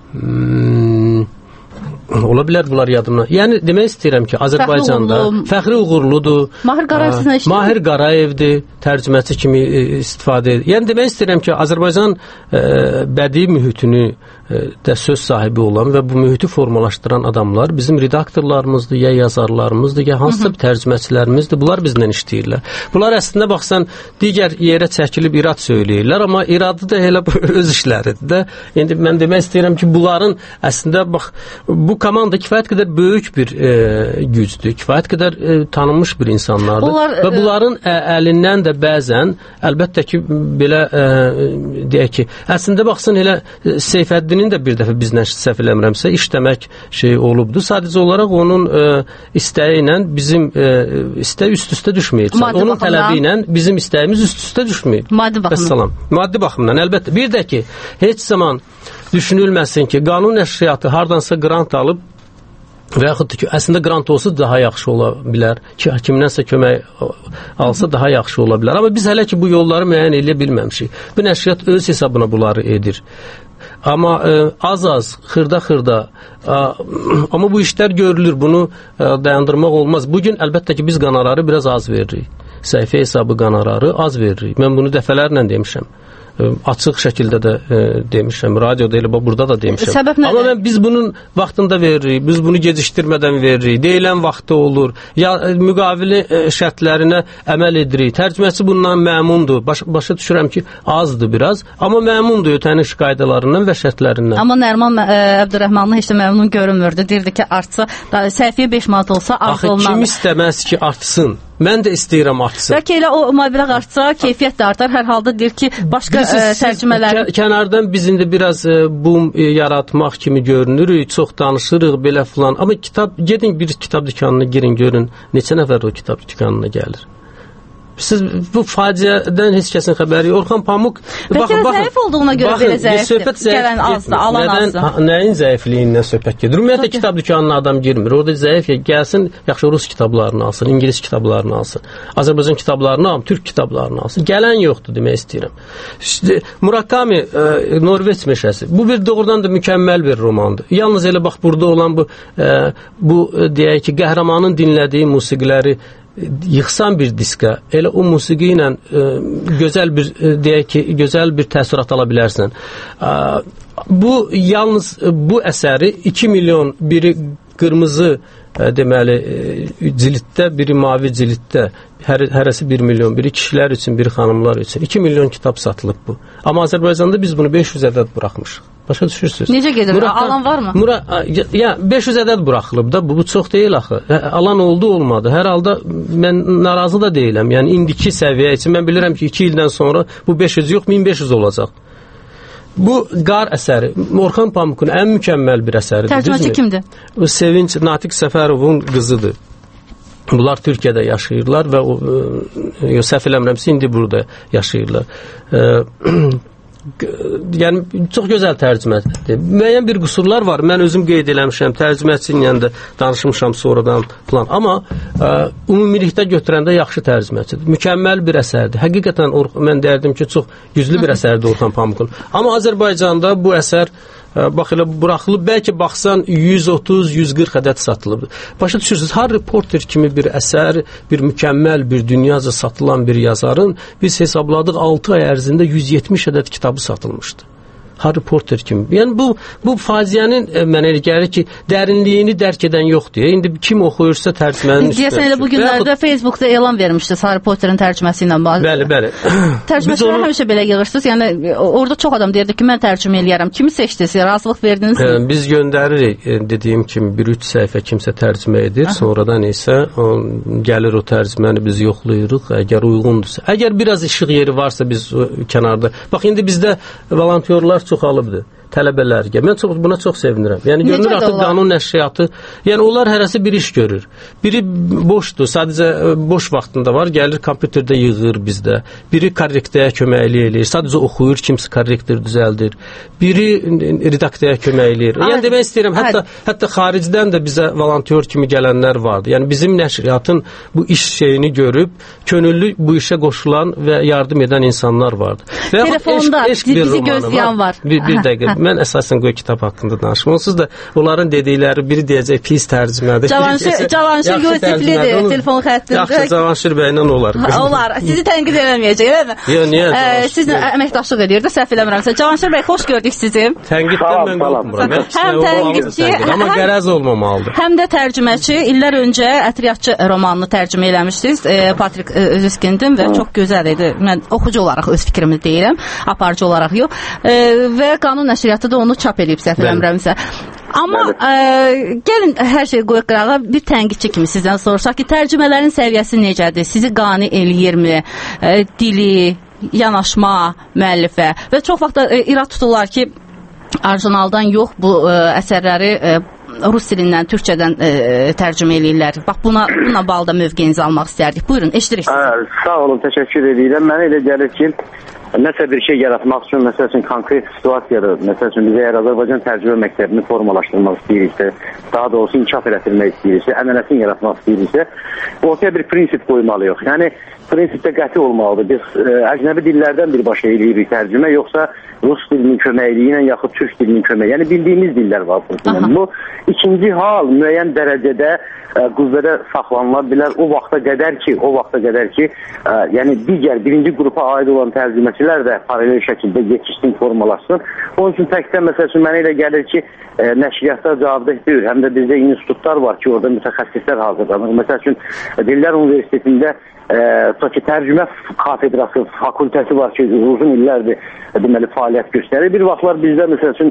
S2: ola bilər bunlar yadımda. Yəni demək istəyirəm ki, Azərbaycanda Fəxri Uğurludur, Mahir Qarayevdir, tərcüməçi kimi istifadə edir. Yəni demək istəyirəm ki, Azərbaycan bədii mühitini də söz sahibi olan və bu mühiti formalaşdıran adamlar bizim redaktorlarımızdır, ya yazarlarımızdır, ya hansısa bir tərcüməçilərimizdir. Bunlar bizlə işləyirlər. Bunlar əslində baxsan digər yerə çəkilib irad söyləyirlər, amma iradı da elə öz işləridir də. İndi mən demək istəyirəm ki, bunların əslində bax bu komanda kifayət qədər böyük bir gücdür, kifayət qədər tanınmış bir insanlardır və bunların əlindən də bəzən əlbəttə ki belə deyək ki, əslində baxsan elə Seyfəddinin də bir dəfə bizlə səhv eləmirəmsə işləmək şey olubdu. Sadəcə olaraq onun istəyi ilə bizim istək üst-üstə düşməyib. Onun tələbi ilə bizim istəyimiz üst-üstə düşməyib.
S1: Maddi baxımdan.
S2: Maddi baxımdan əlbəttə. Bir də ki, heç zaman düşünülməsin ki, qanun nəşriyyatı hardansa qrant alıb və yaxud ki, əslində qrant olsa daha yaxşı ola bilər. Kimdənsə kömək alsa daha yaxşı ola bilər. Amma biz hələ ki, bu yolları müəyyən edə bilməmişik. Bu nəşriyyat öz hesabına bunları edir. Amma az-az, xırda-xırda, amma bu işlər görülür, bunu dayandırmaq olmaz. Bugün əlbəttə ki, biz qanarları biraz az veririk. Səhifə hesabı qanarları az veririk. Mən bunu dəfələrlə demişəm. Açıq şəkildə də demişəm, radioda elə burada da demişəm. Amma biz bunun vaxtında veririk, biz bunu gecikdirmədən veririk, deyilən vaxtı olur, ya müqavili şərtlərinə əməl edirik. Tərcüməçi bundan məmnundur, başa düşürəm ki, azdır biraz, amma məmnundur ötən iş qaydalarından və şərtlərindən.
S1: Amma Nəriman Əbdürrəhmanlı heç də məmnun görünmürdü, deyirdi ki, artsa, səhifəyə 5 manat olsa artı olmalı.
S2: Axı kim istəməz ki, artsın? Mən də istəyirəm artsın.
S1: Bəlkə elə o məbləğ artsa, keyfiyyət də artar. Hər halda deyir ki, başqa tərcümələr...
S2: Kənardan biz indi biraz boom yaratmaq kimi görünürük, çox danışırıq, belə filan. Amma gedin bir kitab dükanına girin, görün, neçə nəfər o kitab dükanına gəlir. Siz bu faciədən heç kəsin xəbəri yox. Orxan Pamuk...
S1: Bəlkə zəif olduğuna görə belə zəifdir. Gələn azdır, alan azdır.
S2: Nəyin zəifliyindən söhbət gedir? Ümumiyyətlə kitab dükanına adam girmir. Orada zəif gəlsin, yaxşı rus kitablarını alsın, İngilis kitablarını alsın, Azərbaycan kitablarını alsın, Türk kitablarını alsın. Gələn yoxdur demək istəyirəm. İşte, Murakami, Norveç meşəsi. Bu bir doğrudan da mükəmməl bir romandır. Yalnız elə bax burada olan bu deyək ki, qəhrəmanın dinlədiyi musiqiləri yıxsan bir diskə, elə o musiqi ilə gözəl bir deyək ki, gözəl bir təəssürat ala bilərsən. Bu yalnız bu əsəri 2 milyon, biri qırmızı deməli cilddə, biri mavi cilddə, hərəsi 1 milyon, biri kişilər üçün, biri xanımlar üçün 2 milyon kitab satılıb bu. Amma Azərbaycanda biz bunu 500 ədəd buraxmışıq. Başa düşürsünüz?
S1: Necə gedir? Alan varmı?
S2: 500 ədəd buraxılıb da, bu çox deyil axı. Alan oldu, olmadı. Hər halda mən narazı da deyiləm. Yəni indiki səviyyə üçün mən bilirəm ki, 2 ildən sonra bu 500 yox, 1500 olacaq. Bu Qar əsəri, Orxan Pamukun ən mükəmməl bir əsəridir.
S1: Tərcüməçi kimdir?
S2: Sevinç Natiq Səfərovun qızıdır. Bunlar Türkiyədə yaşayırlar və səhv eləmirəmsə indi burada yaşayırlar. Yəni çox gözəl tərcümədir. Müəyyən bir qüsurlar var. Mən özüm qeyd eləmişəm, tərcüməçinin yanında danışmışam sonradan plan. Amma ümumilikdə götürəndə yaxşı tərcüməçidir. Mükəmməl bir əsərdir. Həqiqətən mən deyərdim ki, çox güclü bir əsərdir Orxan Pamukun. Amma Azərbaycanda bu əsər bax elə buraxılıb, bəlkə baxsan 130-140 ədəd satılıb. Başa düşürsünüz, Harry Potter kimi bir əsər, bir mükəmməl, bir dünyaca satılan bir yazarın biz hesabladıq 6 ay ərzində 170 ədəd kitabı satılmışdı. Harry Potter kimi. Yəni bu faciənin mənə elə gəlir ki, dərinliyini dərk edən yoxdur. İndi kim oxuyursa tərcümənin üstündə.
S1: Deyəsən elə bu günlərdə Facebookda elan vermişdi Harry Potterin tərcüməsi ilə bağlı.
S2: Bəli.
S1: Tərcüməçilər həmişə belə yığırsınız. Yəni orada çox adam deyirdi ki, mən tərcümə eləyərəm. Kimi seçdiniz? Razılıq verdiniz?
S2: Biz göndəririk. Dediyim kimi 1-3 səhifə kimsə tərcümə edir. Sonradan isə gəlir o tərcüməni biz yoxlayırıq. Əgər uyğundursa. Əgər biraz işıq yeri varsa biz kənarda. Bax indi bizdə volontyorlar çoxalıbdır. Tələbələr. Mən buna çox sevinirəm. Yəni görünür artıq qanun nəşriyyatı, yəni onlar hərəsi bir iş görür. Biri boşdur, sadəcə boş vaxtında var, gəlir kompüterdə yığır bizdə. Biri korrektəyə köməklik eləyir, sadəcə oxuyur, kimsə korrektor düzəldir. Biri redaktaya kömək eləyir. Yəni demək istəyirəm, hətta xaricdən də bizə volontyor kimi gələnlər vardı. Yəni bizim nəşriyyatın bu iş şeyini görüb, könüllü bu işə qoşulan və yardım edən insanlar vardı.
S1: Telefonda bizi gözləyən var.
S2: Bir dəqiqə. mən əsasən qoy kitab haqqında danışım. Onsuz da onların dedikləri biri deyəcək pis tərcümədir.
S1: Cavanşir Yusiflidir, telefon xəttində.
S2: Yaxşı, Cavanşir bəylə olar.
S1: Olar, sizi tənqid eləməyəcək, eləmi?
S2: Yox, niyə?
S1: Sizinlə əməkdaşlıq edirdi, səhv eləmirəmsə. Cavanşir bəy, xoş gördük sizi.
S2: Tənqiddən mən qorxmuram.
S1: Həm tənqidçi,
S2: amma qərəz olmamalıdır.
S1: Həm də tərcüməçi, illər öncə Ətriyyatçı romanını tərcümə eləmişsiniz. Patrik Özüskindin və çox gözəl idi. Mən oxucu olaraq öz fikrimi deyirəm, aparıcı olaraq yox. Və Qanun nəşriyyatı da onu çap edib, səhv eləmirəmsə. Amma gəlin hər şey qoyaq qırağa, bir tənqidçi kimi sizdən soruşaq ki, tərcümələrin səviyyəsi necədir? Sizi qane eləyirmi? Dili, yanaşma müəllifə və çox vaxt irad tuturlar ki, orijinaldan yox, bu əsərləri rus dilindən, türkçədən tərcümə eləyirlər. Bax, buna bağlı da mövqeyinizi almaq istərdik. Buyurun, eşidirik sizi.
S9: Sağ olun, təşəkkür edirəm. Mənə elə gəlir ki, nəsə bir şey yaratmaq üçün, məsəl üçün, konkret situasiyada, məsəl üçün, biz əgər Azərbaycan tərcümə məktəbini formalaşdırmaq istəyiriksə, daha doğrusu inkişaf elətdirmək istəyiriksə, ənənəsini yaratmaq istəyiriksə, ortaya bir prinsip qoymalıyıq. Yəni, prinsipdə qəti olmalıdır. Biz əcnəbi dillərdən birbaşa eləyirik tərcümə, yoxsa rus dilinin köməkliyi ilə yaxud türk dilinin köməyi. Yəni, bildiyimiz dillər var. Bu, ikinci hal müəyyən dərəcədə qüvvədə saxlanıla bilər o vaxta qədər ki, yəni digər birinci qrupa aid olan tərcüməçilər də paralel şəkildə yetişsin, formalaşsın. Onun üçün təkcə məsəl üçün mənə elə gəlir ki, nəşriyyatlar cavabdeh deyil, həm də bizdə institutlar var ki, orada mütəxəssislər hazırlanır. Məsəl üçün, Dillər Universitetində tərcümə kafedrası, fakültəsi var ki, uzun illərdir deməli fəaliyyət göstərir. Bir vaxtlar bizdə məsəl üçün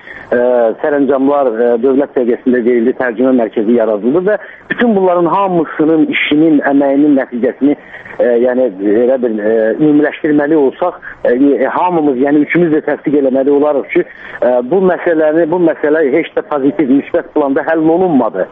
S9: sərəncamlar dövlət səviyyəsində verildi, tərcümə mərkəzi yaradıldı və bütün bunların hamısının işinin, əməyinin nəticəsini yəni elə bir ümumiləşdirməli olsaq, hamımız, yəni üçümüz də təsdiq eləməli olarıq ki, bu məsələ heç də pozitiv, müsbət planda həll olunmadı.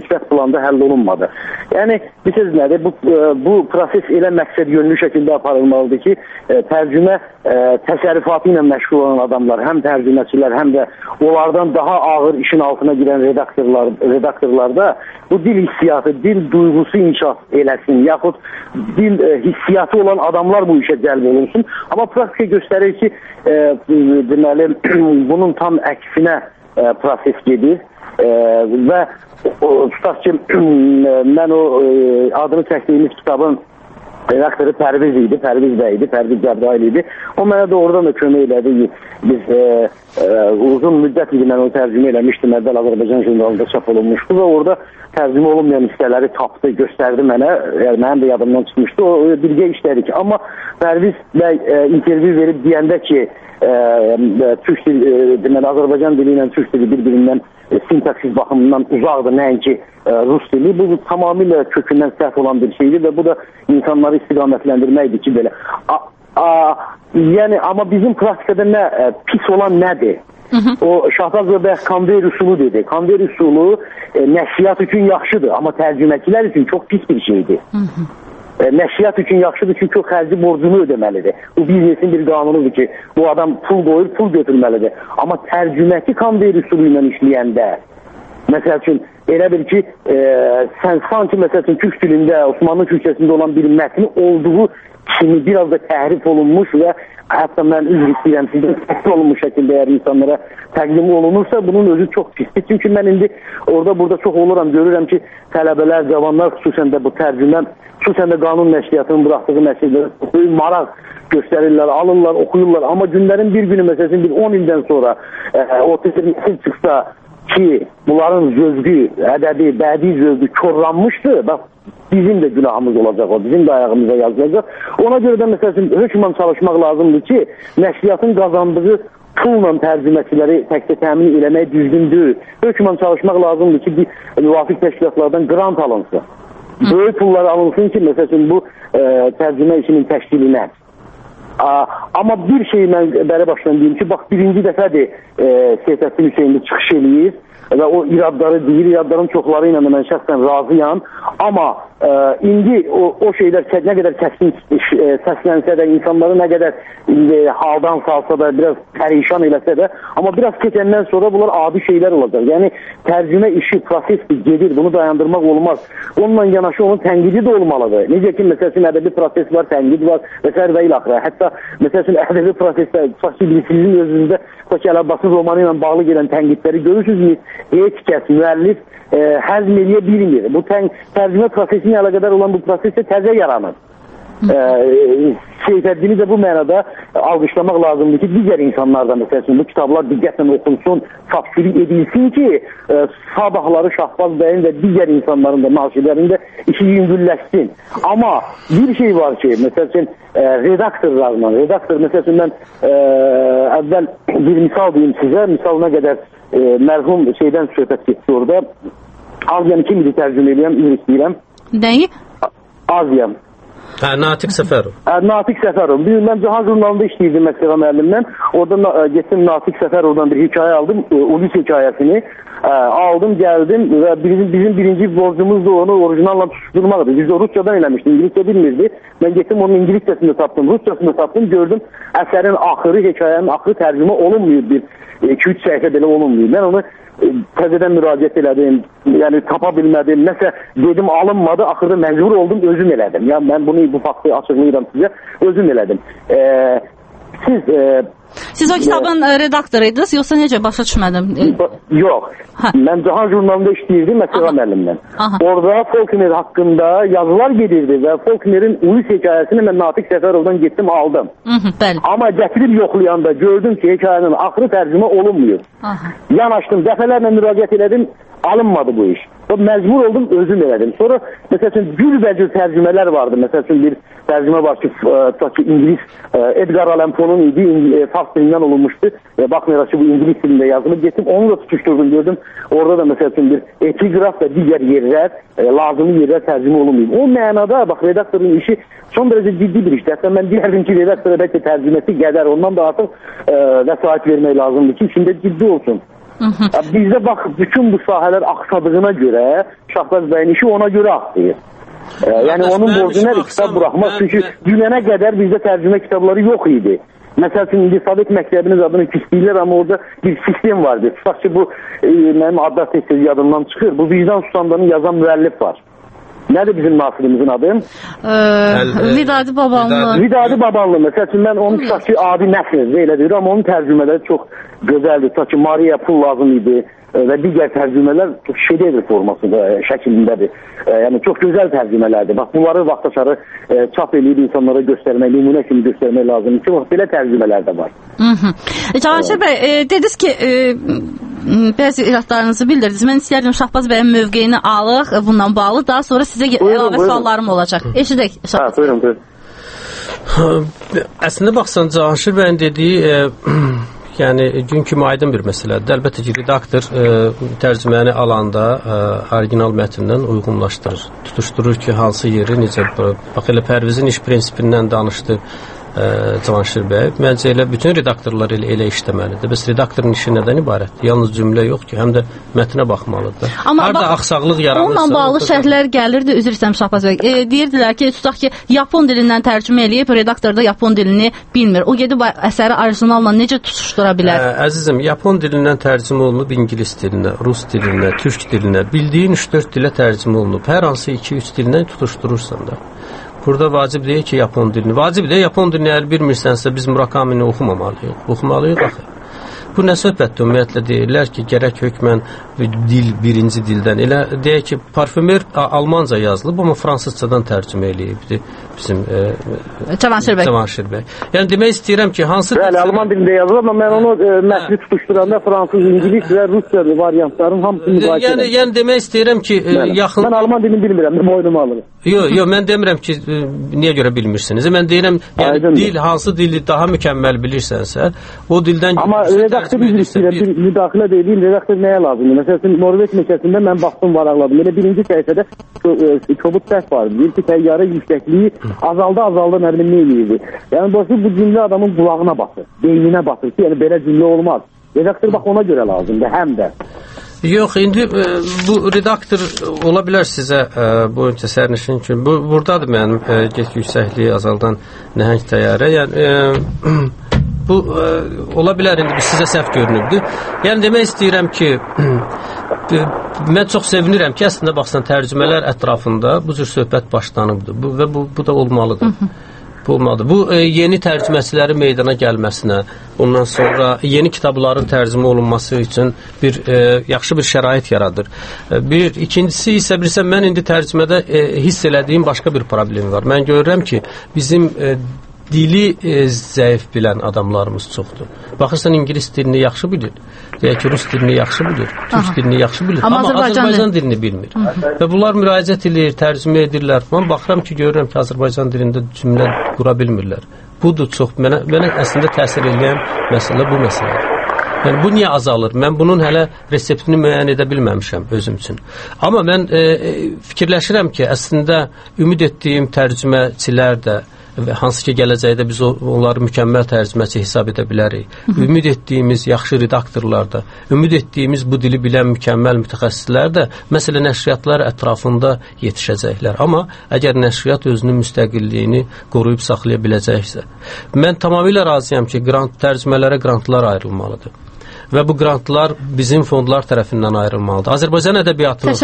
S9: Yəni, bilirsiniz nədir? Bu proses elə məqsəd yönlü şəkildə aparılmalıdır ki, tərcümə təsərrüfatı ilə məşğul olan adamlar, həm tərcüməçilər, həm də onlardan daha ağır işin altına girən redaktorlarda bu dil hissiyatı, dil duyğusu inkişaf eləsin, yaxud dil hissiyatı olan adamlar bu işə cəlb olunsun. Amma praktika göstərir ki, deməli, bunun tam əksinə proses gedir və tutaq ki, mən o adını çəkdiyimiz kitabın redaktoru Pərviz idi, Pərviz bəy idi, Pərviz Cəbrayil idi. O mənə doğrudan da kömək elədi. Biz uzun müddət idi, mən onu tərcümə eləmişdim, əvvəl Azərbaycan jurnalında çap olunmuşdu və orada tərcümə olunmayan hissələri tapdı, göstərdi mənə, yəni mənim də yadımdan çıxmışdı, o birgə işlədik. Amma Pərviz bəy intervyu verib deyəndə ki, türk dili, deməli Azərbaycan dili ilə türk dili bir-birindən sintaksis baxımından uzaqdır, nəinki rus dili. Bu tamamilə kökündən səhv olan bir şeydir və bu da insanları istiqamətləndirməkdir ki, belə. Yəni, amma bizim praktikada pis olan nədir? O Şahbaz bəy konveyer üsulu dedi. Konveyer üsulu nəşriyyat üçün yaxşıdır, amma tərcüməçilər üçün çox pis bir şeydir. Nəşriyyat üçün yaxşıdır çünki o xərci borcunu ödəməlidir. Bu biznesin bir qanunudur ki, bu adam pul qoyur, pul götürməlidir. Amma tərcüməçi konveyer üsulu ilə işləyəndə, məsəl üçün, elə bir ki, sən sanki, məsəl üçün, türk dilində, Osmanlı türkçəsində olan bir mətni olduğu kimi biraz da təhrif olunmuş və hətta mən üzr istəyirəm sizdən təhrif olunmuş şəkildə əgər insanlara təqdim olunursa, bunun özü çox pisdir. Çünki mən indi burada çox oluram, görürəm ki, tələbələr, cavanlar xüsusən də bu tərcümə, xüsusən də qanun nəşriyyatının buraxdığı məsələləri böyük maraq göstərirlər, alırlar, oxuyurlar. Amma günlərin bir günü, məsələn, bir 10 ildən sonra ortaya bir nəsil çıxsa ki, bunların zövqü, ədəbi, bədii zövqü korlanmışdır, bax, bizim də günahımız olacaq o, bizim də ayağımıza yazılacaq. Ona görə də, məsələn, hökmən çalışmaq lazımdır ki, nəşriyyatın qazandığı pulla tərcüməçiləri təkcə təmin eləmək düzgündür. Hökmən çalışmaq lazımdır ki, müvafiq təşkilatlardan qrant alınsın. Böyük pullar alınsın ki, məsələn, bu tərcümə işinin təşkilinə. Amma bir şeyi mən bəri başdan deyim ki, bax, birinci dəfədir Seyfəddin Hüseyinli çıxış eləyir. və o iradları deyir, iradların çoxları ilə mən şəxsən razıyam. Amma indi o şeylər nə qədər kəskin səslənsə də, insanları nə qədər haldan salsa da, biraz pərişan eləsə də, amma biraz keçəndən sonra bunlar adi şeylər olacaq. Yəni tərcümə işi, proses gedir, bunu dayandırmaq olmaz. Onunla yanaşı onun tənqidi də olmalıdır. Necə ki, məsəl üçün ədəbi proses var, tənqid var və s. və ilə axıra. Hətta məsəl üçün ədəbi prosesdə sizin özünüzdə Əl Abbasın romanı ilə bağlı gələn tənqidləri görürsünüz, heç kəs müəllif həzm eləyə bilmir. Bu tərcümə prosesi ilə əlaqədar olan bu prosesdə təzə yaranır. Seyfəddini də bu mənada alqışlamaq lazımdır ki, digər insanlar da məsəl üçün bu kitablar diqqətlə oxunsun, tafsiri edilsin ki, sabahları Şahbaz bəyin və digər insanların da, naşirlərin də işi yüngülləşsin. Amma bir şey var ki, məsəl üçün redaktorlarla, məsəl üçün mən əvvəl bir misal deyim sizə, misal nə qədər mərhum şeydən söhbət getdi orada. Aziyam kim idi tərcümə eləyəm, üzr istəyirəm.
S1: Nəyi?
S9: Aziyam.
S2: Natiq Səfərov.
S9: Natiq Səfərov. Mən Cahan jurnalında işləyirdim Məqsədə müəllimlə. Orada getdim Natiq Səfərovdan bir hekayə aldım, Ulis hekayəsini. Aldım, gəldim və bizim birinci borcumuz da onu orijinalla tutuşturmaqdır. Biz de Rusçadan eləmişdik, İngilizce bilmirdi. Ben getdim onun İngilizcesini tapdım, Rusçasını tapdım, gördüm əsərin axırı, hekayənin axırı tərcümə olunmuyor, bir 2-3 səhifə belə olunmuyor. Ben onu təzədən müraciət elədim, yəni tapa bilmədim, nəsə dedim alınmadı, axırda məcbur oldum, özüm elədim. Yəni mən bunu bu faktı açıqlayıram sizə, özüm elədim.
S1: Siz o kitabın redaktoruydunuz, yoxsa necə, başa düşmədim?
S9: Yox, mən Cahan jurnalında işləyirdim Məsələ müəllimlə. Orada Faulkner haqqında yazılar gedirdi və Faulknerin Ulis hekayəsini mən Natiq Səfərovdan getdim, aldım. Amma gətirib yoxlayanda gördüm ki, hekayənin axırı tərcümə olunmuyor. Yanaşdım, dəfələrlə müraciət elədim, alınmadı bu iş. Məcbur oldum, özüm elədim. Sonra məsəl üçün cürbəcür tərcümələr vardı. Məsəl üçün bir tərcümə var ki, İngilis Edgar Allan Poe'nun idi, fars dilindən olunmuşdu. Baxmayaraq ki, bu İngilis dilində yazılıb, getdim, onu da tutuşdurdum, gördüm. Orada da məsəl üçün bir epigraf və digər yerlər, lazımlı yerlər tərcümə olunmuyor. O mənada, bax, redaktorun işi son dərəcə ciddi bir işdir. Hətta mən deyərdim ki, redaktora bəlkə tərcüməsi qədər, ondan da artıq vəsait vermək lazımdır ki, içində ciddi olsun. Bizdə bax, bütün bu sahələr axsadığına görə Şahbaz bəyin işi ona görə axsayır. Yəni onun borcu nədir? Kitab buraxmaq. Çünki dünənə qədər bizdə tərcümə kitabları yox idi. Məsəl üçün, indi Sovet məktəbiniz adını pisləyirlər, amma orada bir sistem vardı. Tutaq ki, bu mənim adlar tez-tez yadımdan çıxır. Bu vicdan susandanı yazan müəllif var. Nədir bizim nasirimizin adı?
S1: Vidadi Babanlı.
S9: Vidadi Babanlı. Məsəl üçün, mən onu tutaq ki, adi nəsrdir, elə deyir, amma onun tərcümələri çox gözəldir. Tutaq ki, Maria pul lazım idi və digər tərcümələr şedevr formasında, şəklindədir. Yəni, çox gözəl tərcümələrdir. Bax, bunları vaxtaşarı çap eləyib insanlara göstərmək, nümunə kimi göstərmək lazımdır ki, belə tərcümələr də var.
S1: Cavanşir bəy, dediniz ki, bəzi iradlarınızı bildirdiniz. Mən istəyərdim Şahbaz bəyin mövqeyini alıq, bundan bağlı. Daha sonra sizə əlavə suallarım olacaq. Eşidək, Şahbaz.
S9: Buyurun.
S2: Əslində baxsan, Cavanşir bəyin dediyi yəni gün kimi aydın bir məsələdir. Əlbəttə ki, redaktor tərcüməni alanda orijinal mətndən uyğunlaşdırır. Tutuşdurur ki, hansı yeri necə, bax elə Pərvizin iş prinsipindən danışdı Cavanşir bəy. Məncə elə bütün redaktorlar elə işləməlidir. Bəs redaktorun işi nədən ibarətdir? Yalnız cümlə yox ki, həm də mətnə baxmalıdır. Harada axsaqlıq yaranırsa...
S1: Onunla bağlı şərhlər gəlirdi, üzr istəyirəm Şahbaz bəy. Deyirdilər ki, tutaq ki, Yapon dilindən tərcümə eləyib, redaktor da Yapon dilini bilmir. O gedib əsəri orijinalla necə tutuşdura bilər?
S2: Əzizim, Yapon dilindən tərcümə olunub İngilis dilinə, Rus dilinə, Türk dilinə, bildiyin 3-4 dilə tərcümə olunub. Hər hansı 2-3 dilindən tutuşdurursan da. Burada vacib deyil ki, Yapon dilini. Vacib deyil, Yapon dilini əgər bilmirsənsə, biz Murakamini oxumamalıyıq. Oxumalıyıq, axı. Bu nə söhbətdir? Ümumiyyətlə deyirlər ki, gərək hökmən dil birinci dildən. Elə deyək ki, parfümer Almanca yazılıb, amma fransızcadan tərcümə eləyibdir bizim Cavanşir bəy. Yəni demək istəyirəm ki, hansı...
S9: Bəli, Alman dilində yazılıb, amma mən onu mətni tutuşturanda fransız, İngilis və Rusça variantların hamısını müqayisə edirəm.
S2: Yəni demək istəyirəm ki, yaxın...
S9: Mən Alman dilini bilmirəm, boynumu alırım.
S2: Yox, mən demirəm ki, niyə görə bilmirsiniz? Mən deyirəm, dil, hansı dili daha mükəmməl bilirsənsə, o dildən...
S9: Amma redaktor istəyirəm, bir müdaxilə deyiləyim, redaktor nəyə lazımdır? Məsələn, Norveç meşəsində mən baxdım, varaqladım. Elə birinci səhifədə kobud səhv var. Deyir ki, təyyarə yüksəkliyi azalda mərmin nə eləyirdi? Yəni, bu cümlə adamın qulağına batır, beyninə batır ki, yəni belə cümlə olmaz. Redaktor bax ona görə lazımdır, həm də.
S2: Yox, indi bu redaktor ola bilər sizə bu öncə sərnişin üçün. Buradadır mənim get yüksəkliyi azaldan nəhəng təyyarə. Yəni bu ola bilər indi sizə səhv görünübdür. Yəni demək istəyirəm ki, mən çox sevinirəm ki, əslində baxsan tərcümələr ətrafında bu cür söhbət başlanıbdır. Və bu da olmalıdır. Bu yeni tərcüməçilərin meydana gəlməsinə, ondan sonra yeni kitabların tərcümə olunması üçün bir yaxşı bir şərait yaradır. İkincisi isə bilirsən, mən indi tərcümədə hiss elədiyim başqa bir problem var. Mən görürəm ki, bizim dili zəif bilən adamlarımız çoxdur. Baxırsan, İngilis dilini yaxşı bilir, deyək ki, Rus dilini yaxşı bilir, Türk dilini yaxşı bilir, amma Azərbaycan dilini bilmir. Və bunlar müraciət edir, tərcümə edirlər. Mən baxıram ki, görürəm ki, Azərbaycan dilində cümlə qura bilmirlər. Budur çox, mənə əslində təsir edən məsələ bu məsələdir. Yəni, bu niyə azalır? Mən bunun hələ reseptini müəyyən edə bilməmişəm özüm üçün. Amma mən fikirləşirəm ki, əslində ümid etdiyim tərcüməçilər də və hansı ki, gələcəkdə biz onları mükəmməl tərcüməçi hesab edə bilərik. Ümid etdiyimiz yaxşı redaktorlar da, ümid etdiyimiz bu dili bilən mükəmməl mütəxəssislər də məsələ nəşriyyatlar ətrafında yetişəcəklər. Amma əgər nəşriyyat özünün müstəqilliyini qoruyub saxlaya biləcəksə, mən tamamilə razıyam ki, tərcümələrə qrantlar ayrılmalıdır. Və bu qrantlar bizim fondlar tərəfindən ayrılmalıdır. Azərbaycan ədəbiyyatının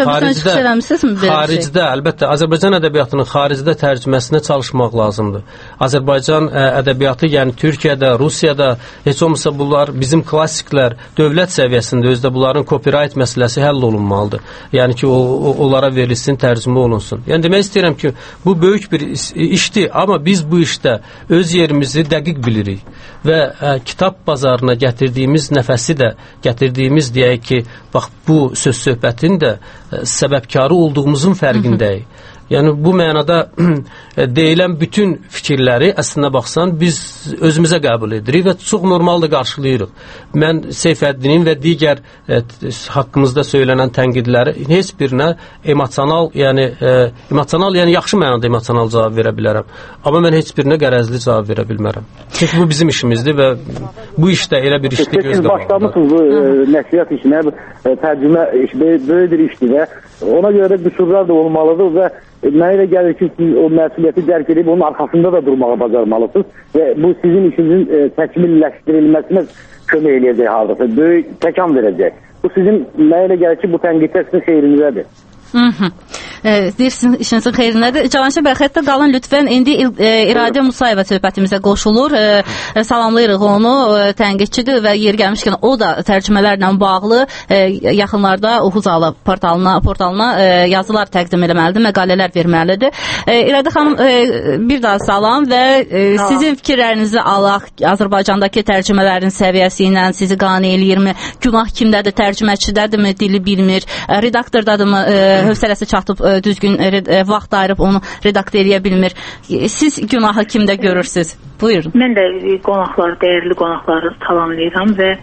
S2: xaricdə, əlbəttə, Azərbaycan ədəbiyyatının xaricdə tərcüməsinə çalışmaq lazımdır. Azərbaycan ədəbiyyatı, yəni Türkiyədə, Rusiyada, heç olmasa bunlar bizim klassiklər dövlət səviyyəsində, özdə bunların copyright məsələsi həll olunmalıdır. Yəni ki, onlara verilsin, tərcümə olunsun. Yəni demək istəyirəm ki, bu böyük bir işdir, amma biz bu işdə öz yerimizi dəqiq bilirik və kitab bazarına gətirdiyimiz nəfəsi də gətirdiyimiz, deyək ki, bax, bu söz-söhbətin də səbəbkarı olduğumuzun fərqindəyik. Yəni, bu mənada deyilən bütün fikirləri əslində baxsan, biz özümüzə qəbul edirik və çox normal da qarşılayırıq. Mən Seyfəddinin və digər haqqımızda söylənən tənqidləri heç birinə emosional, yəni yaxşı mənada emosional cavab verə bilərəm. Amma mən heç birinə qərəzli cavab verə bilmərəm. Çünki bu bizim işimizdir və bu işdə elə bir işdir göz qabağında.
S9: Siz başlamışsınız bu nəşriyyat işinə, tərcümə böyük bir işdir və ona görə qüsurlar da olmalıdır və mənə elə gəlir ki, siz o məsuliyyəti dərk edib onun arxasında da durmağı bacarmalısınız və bu sizin işinizin təkmilləşdirilməsinə kömək eləyəcək hardasa, böyük təkan verəcək. Bu sizin, mənə elə gəlir ki, bu tənqidlər sizin xeyrinizədir.
S1: Deyirsiniz, işinizin xeyrinədir. Cavanşir bəy, xəttə qalın lütfən. İndi İradə Musayeva söhbətimizə qoşulur. Salamlayırıq onu, tənqidçidir və yer gəlmişkən o da tərcümələrlə bağlı yaxınlarda Uxuzalı portalına yazılar təqdim eləməlidir, məqalələr verməlidir. İradə xanım, bir daha salam və sizin fikirlərinizi alaq. Azərbaycandakı tərcümələrin səviyyəsi ilə sizi qane eləyirmi? Günah kimdədir? Tərcüməçidədirmi? Dili bilmir? Redaktordadırmı? Hövsələsi çatıb düzgün vaxt ayırıb onu redakt eləyə bilmir. Siz günahı kimdə görürsünüz? Buyurun.
S10: Mən də dəyərli qonaqları salamlayıram və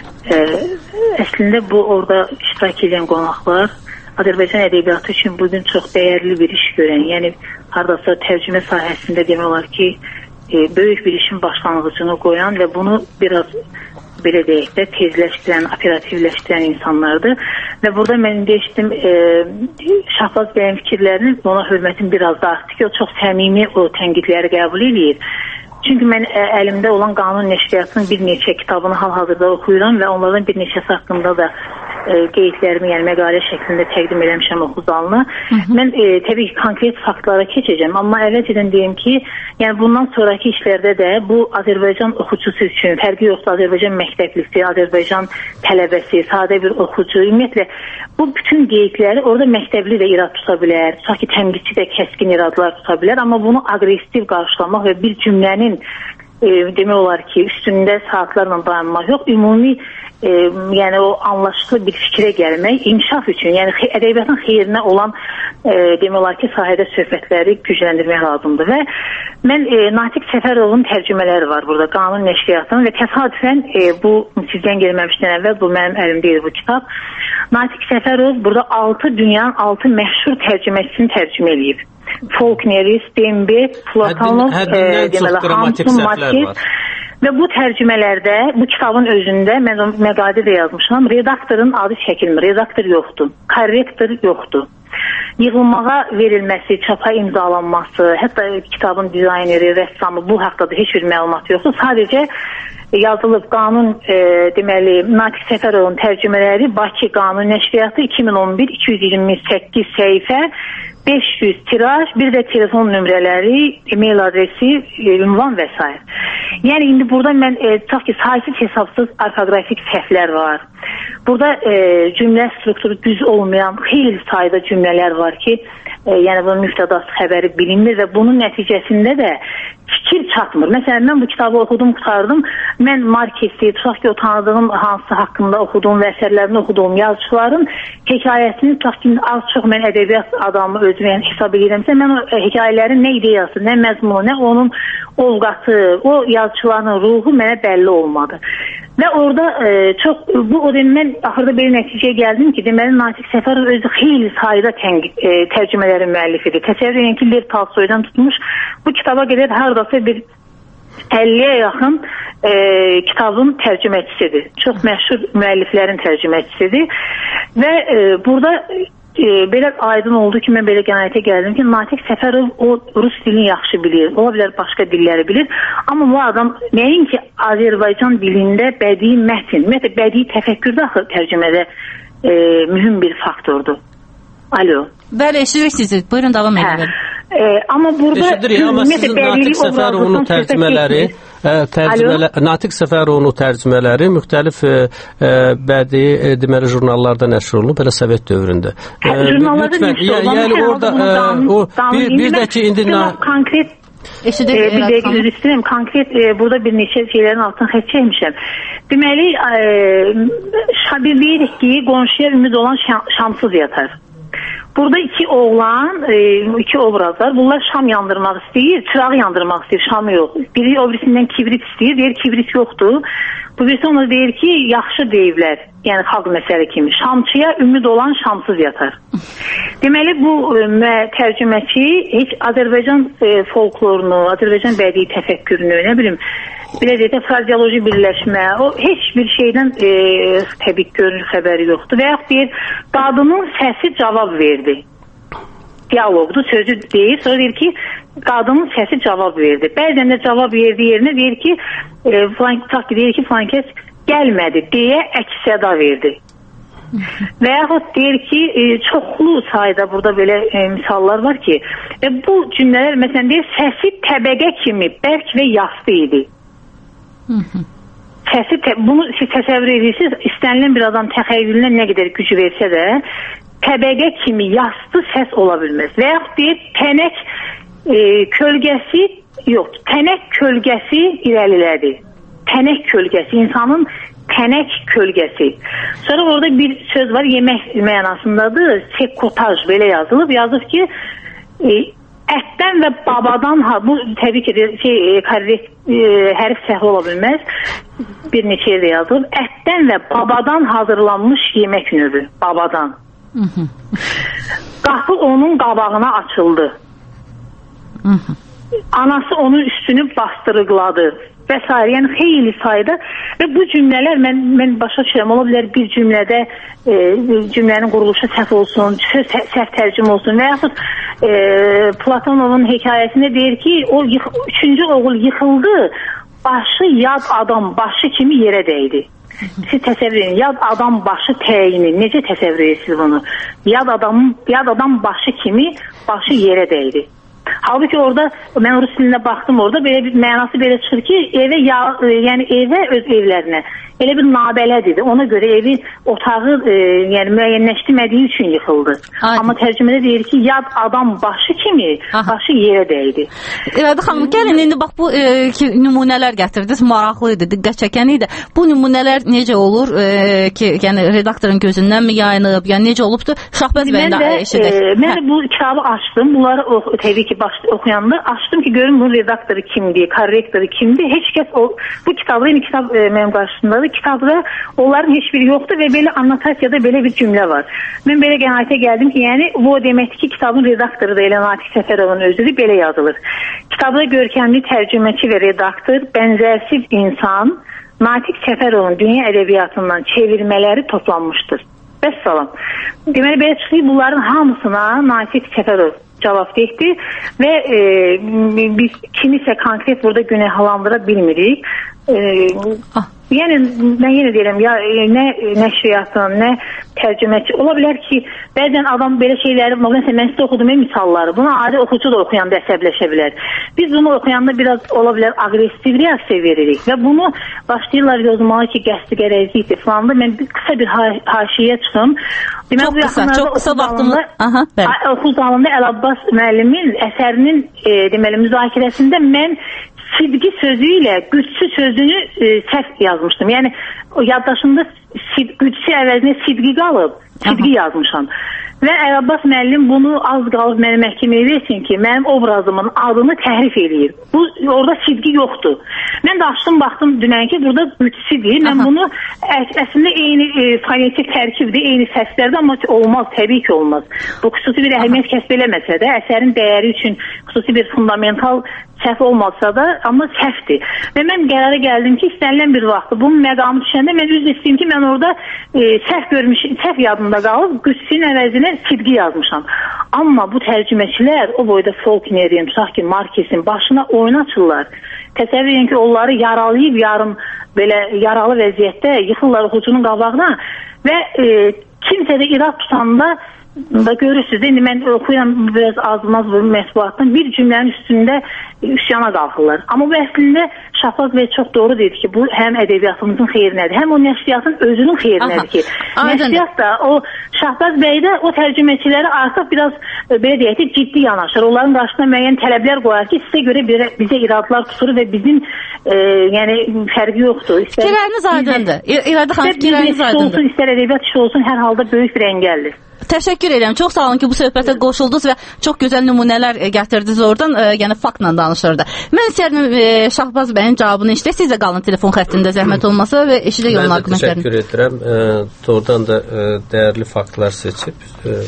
S10: əslində bu orada iştirak edən qonaqlar Azərbaycan ədəbiyyatı üçün bugün çox dəyərli bir iş görən, yəni hardasa tərcümə sahəsində demək olar ki, böyük bir işin başlanğıcını qoyan və bunu biraz belə deyək də tezləşdirən, operativləşdirən insanlardır. Və burada mən demişdim, Şahbaz bəyin fikirlərini, ona hörmətim biraz da artdı ki, o çox səmimi o tənqidləri qəbul edir. Çünki mən əlimdə olan qanun nəşriyyatının bir neçə kitabını hal-hazırda oxuyuram və onlardan bir neçəsi haqqında da qeydlərimi, yəni məqalə şəklində təqdim eləmişəm Oxuzalına. Mən təbii ki, konkret faktlara keçəcəm, amma əvvəlcədən deyim ki, yəni bundan sonraki işlərdə də bu Azərbaycan oxucusu üçün, fərqi yoxdur, Azərbaycan məktəblisi, Azərbaycan tələbəsi, sadə bir oxucu, ümumiyyətlə bu bütün qeydləri orada məktəbli də irad tuta bilər, tutaq ki, təmqidçi də kəskin iradlar tuta bilər, amma bunu aqressiv qarşılamaq və bir cümlənin demək olar ki, üstündə saatlarla dayanmaq yox, ümumi yəni o anlaşıqlı bir fikrə gəlmək inkişaf üçün, yəni ədəbiyyatın xeyrinə olan demək olar ki, sahədə söhbətləri gücləndirmək lazımdır və mən Natiq Səfərovun tərcümələri var burada, qanun nəşriyyatının və təsadüfən bu sizdən gəlməmişdən əvvəl bu mənim əlimdəydi bu kitab. Natiq Səfərov burada dünyanın 6 məşhur tərcüməsini tərcümə eləyib. Faulkneri, Steinbeck, Platonov, deməli Hamsun, Matisse Və bu tərcümələrdə, bu kitabın özündə mən məqalədə də yazmışam, redaktorun adı çəkilmir, redaktor yoxdur, korrektor yoxdur. Yığılmağa verilməsi, çapa imzalanması, hətta kitabın dizayneri, rəssamı bu haqqda da heç bir məlumat yoxdur. Sadəcə yazılıb qanun, deməli, Natiq Səfərovun tərcümələri Bakı Qanun Nəşriyyatı 2011-228 səhifə, 500 tiraj, bir də telefon nömrələri, e-mail adresi, ünvan və s. Yəni indi burada mən tutaq ki, saysız hesabsız orfoqrafik səhvlər var. Burada cümlə strukturu düz olmayan xeyli sayda cümlələr var ki, yəni bunun müftədası xəbəri bilinmir və bunun nəticəsində də fikir çatmır. Məsələn, mən bu kitabı oxudum, qutardım. Mən Markesi, tutaq ki, o tanıdığım hansı haqqında oxuduğum və əsərlərini oxuduğum yazıçıların hekayəsini, tutaq ki, az-çox mən ədəbiyyat adamı özümə hesab edirəmsə, mən o hekayələrin nə ideyası, nə məzmunu, nə onun ovqatı, o yazıçıların ruhu mənə bəlli olmadı. Və orada o demək, mən axırda belə nəticəyə gəldim ki, deməli, Natiq Səfərov özü xeyli sayda tərcümələrin müəllifidir. Təsəvvür edin ki, Lev Tolstoydan tutmuş, bu kitaba qədər hardasa bir 50-yə yaxın kitabın tərcüməcisidir. Çox məşhur müəlliflərin tərcüməcisidir. Və burada belə aydın oldu ki, mən belə qənaətə gəldim ki, Natiq Səfərov o rus dilini yaxşı bilir, ola bilər başqa dilləri bilir, amma bu adam nəinki Azərbaycan dilində bədii mətin, ümumiyyətlə bədii təfəkkürdə axı tərcümədə mühüm bir faktordur. Alo.
S1: Bəli, eşidirik sizi. Buyurun, davam edin.
S10: Amma burada
S2: amma sizin Natiq Səfərovun tərcümələri Natiq Səfərovun tərcümələri müxtəlif bədii deməli jurnallarda nəşr olunub belə Sovet dövründə.
S10: Jurnallarda nəşr olunub.
S2: Yəni orada bir də ki indi
S10: konkret bir dəqiqə üzr istəyirəm. Konkret burada bir neçə şeylərin altını xətt çəkmişəm. Deməli, deyirik ki, qonşuya ümid olan şamsız yatar. Burada iki oğlan, iki obraz var. Bunlar şam yandırmaq istəyir, çırağı yandırmaq istəyir, şamı yox. Biri o birisindən kibrit istəyir, deyir kibrit yoxdur. Bu birisi ona deyir ki, yaxşı deyiblər, yəni xalq məsələ kimi. Şamçıya ümid olan şamsız yatar. Deməli, bu tərcüməçi heç Azərbaycan folklorunu, Azərbaycan bədii təfəkkürünü, nə bilim, belə deyək də frazioloji birləşmə, o heç bir şeydən təbii görünür xəbəri yoxdur. Və yaxud deyir, qadının səsi cavab verdi. Diyalogdur, sözü deyir, sonra deyir ki, qadının səsi cavab verdi. Bəzən də cavab verdiyi yerinə deyir ki, filan kəs gəlmədi deyə əks-səda verdi. Və yaxud deyir ki, çoxlu sayda burada belə misallar var ki, bu cümlələr, məsələn deyir, səsi təbəqə kimi bərk və yastı idi. Səsi, bunu siz təsəvvür edirsiniz, istənilən bir adam təxəyyülünə nə qədər gücü versə də, təbəqə kimi yastı səs ola bilməz. Və yaxud deyir, tənək kölgəsi, yox, tənək kölgəsi irəlilədi. Tənək kölgəsi, insanın tənək kölgəsi. Sonra orada bir söz var, yemək mənasındadır, sekotaj belə yazılıb. Yazıb ki, ətdən və babadan, bu təbii ki, hərf səhv ola bilməz, bir neçə yerdə yazılıb, ətdən və babadan hazırlanmış yemək növü, babadan. Qapı onun qabağına açıldı. Anası onun üstünü bastırıqladı və s. Yəni xeyli sayda və bu cümlələr mən başa düşürəm, ola bilər bir cümlədə cümlənin quruluşu səhv olsun, səhv tərcüm olsun və yaxud Platonovun hekayəsində deyir ki, o üçüncü oğul yıxıldı, başı yad adam başı kimi yerə dəydi. Siz təsəvvür edin, yad adam başı təyini, necə təsəvvür edirsiniz bunu? Yad adam başı kimi başı yerə dəydi. Halbuki orada, mən rus dilində baxdım orada, belə bir mənası belə çıxır ki, evə öz evlərinə elə bir nabələdir. Ona görə evi, otağı müəyyənləşdirmədiyi üçün yıxıldı. Amma tərcümədə deyir ki, yad adam başı kimi başı yerə dəydi.
S1: İradə xanım, gəlin indi bax bu nümunələr gətirdiniz, maraqlı idi, diqqət çəkən idi. Bu nümunələr necə olur ki, yəni redaktorun gözündən mi yayınıb, yəni necə olubdur? Şahbəz bəndə eşidək.
S10: Mən bu kitabı açdım, bunları təbii ki, oxuyanda açdım ki görüm bunun redaktoru kimdir, korrektoru kimdir. Heç kəs bu kitabda, yeni kitab mənim qarşısındadır. Kitabda onların heç biri yoxdur və belə annotasiyada belə bir cümlə var. Mən belə qənaətə gəldim ki, yəni bu deməkdir ki, kitabın redaktoru da elə Natiq Səfərovun özüdür, belə yazılır. Kitabda görkəmli tərcüməçi və redaktor, bənzərsiz insan Natiq Səfərovun dünya ədəbiyyatından çevirmələri toplanmışdır. Vəssalam. Deməli, belə çıxıyor, bunların hamısına Natiq Səfərov cavabdehdir və biz kimisə konkret burada günahlandıra bilmirik. Yəni, mən yenə deyirəm, ya nə nəşriyyatın, nə tərcüməçi, ola bilər ki, bəzən adam belə şeyləri, məsələn, mən sizə oxudum misalları, buna adi oxucu da oxuyanda əsəbləşə bilər. Biz bunu oxuyanda biraz, ola bilər, aqressiv reaksiya veririk və bunu başlayırlar yazmalı ki, qəsdi qərəzlikdir falan da, mən qısa bir haşiyə çıxım.
S1: Çox qısa vaxtımda
S10: oxu zalında Əl Abbas müəllimin əsərinin deməli, müzakirəsində mən sidqi sözü ilə gücsü sözünü səhv yazmışdım. Yəni, yaddaşımda gücsü əvəzinə sidqi qalıb, sidqi yazmışam. Və Əl Abbas müəllim bunu az qalıb mənə məhkəməyə versin ki, mənim obrazımın adını təhrif eləyir. Orada sidqi yoxdur. Mən də açdım, baxdım dünənki, burada gücsüdür. Mən bunu əslində eyni fonetik tərkibdir, eyni səslərdə, amma olmaz, təbii ki olmaz. Bu xüsusi bir əhəmiyyət kəsb eləməsə də, əsərin dəyəri üçün xüsusi bir fundamental səhv olmasa da, amma səhvdir. Və mən qərara gəldim ki, istənilən bir vaxtı bunun məqamı düşəndə mən üzr istəyim ki, mən orada səhv yadımda qalıb, gücsünün əvəzinə sidqi yazmışam. Amma bu tərcüməçilər o boyda Faulknerin, tutaq ki, Markesin başına oyun açırlar. Təsəvvür edin ki, onları yaralayıb yarım belə yaralı vəziyyətdə yıxırlar oxucunun qabağına və kimsə də irad tutanda da görürsünüz, indi mən oxuyan biraz azmaz bu mətbuatdan bir cümlənin üstündə üsyana qalxırlar. Amma bu əslində Şahbaz bəy çox doğru dedi ki, bu həm ədəbiyyatımızın xeyrinədir, həm o nəşriyyatın özünün xeyrinədir ki, nəşriyyat da o Şahbaz bəy də o tərcüməçiləri artıq biraz belə deyək ki, ciddi yanaşır. Onların qarşısına müəyyən tələblər qoyar ki, sizə görə bizə iradlar tutur və bizim yəni fərqi yoxdur.
S1: Fikirləriniz aydındır. İradə xanım, fikirləriniz aydındır.
S10: İstər ədəbiyyat işi olsun, hər halda böyük bir əngəldir.
S1: Təşəkkür edirəm. Çox sağ olun ki, bu söhbətə qoşuldunuz və çox gözəl nümunələr gətirdiniz oradan, yəni faktla danışırdı. Mən istəyirəm Şahbaz bəyin cavabını işləyək. Siz də qalın telefon xəttində zəhmət olmasa və eşidək onun argumentlərini.
S2: Mən də təşəkkür edirəm. Doğrudan da dəyərli faktlar seçib.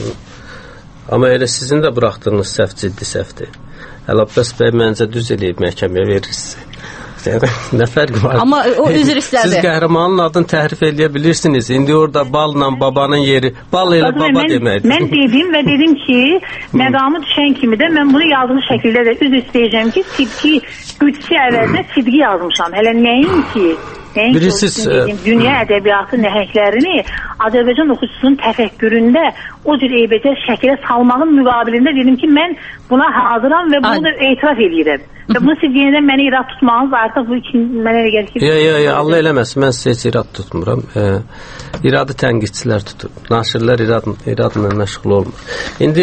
S2: Amma elə sizin də buraxdığınız səhv ciddi səhvdir. Əl Abbas bəy məncə düz eləyib məhkəməyə verir sizə. Nə fərqi var?
S1: Amma o üzr istədi.
S2: Siz qəhrəmanın adını təhrif eləyə bilirsiniz. İndi orada balla babanın yeri, bal elə baba deməkdir.
S10: Mən dedim və dedim ki, məqamı düşən kimi də mən bunu yazılı şəkildə də üzr istəyəcəm ki, sidqi, gücsü əvəzinə sidqi yazmışam. Hələ nəyin ki? Dünya ədəbiyyatı nəhənglərini Azərbaycan oxucusunun təfəkküründə o cür eybəcər şəkilə salmağın müqabilində dedim ki, mən buna hazıram və bunu da etiraf edirəm. Və bunu siz yenidən mənə irad tutmağınız artıq bu üçün mənə elə gəlir ki...
S2: Allah eləməsin, mən sizə heç irad tutmuram. İradı tənqidçilər tutur. Naşirlər iradla məşğul olmur. İndi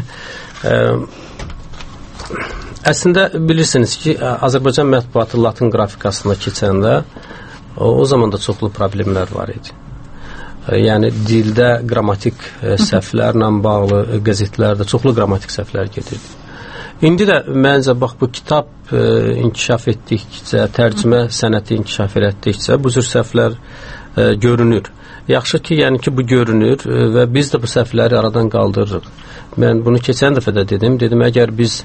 S2: əslində bilirsiniz ki, Azərbaycan mətbuatı Latın qrafikasına keçəndə o zaman da çoxlu problemlər var idi. Yəni dildə qrammatik səhvlərlə bağlı qəzetlərdə çoxlu qrammatik səhvlər gedirdi. İndi də məncə bax bu kitab inkişaf etdikcə, tərcümə sənəti inkişaf etdikcə bu cür səhvlər görünür. Yaxşı ki, yəni ki bu görünür və biz də bu səhvləri aradan qaldırırıq. Mən bunu keçən dəfə də dedim, əgər biz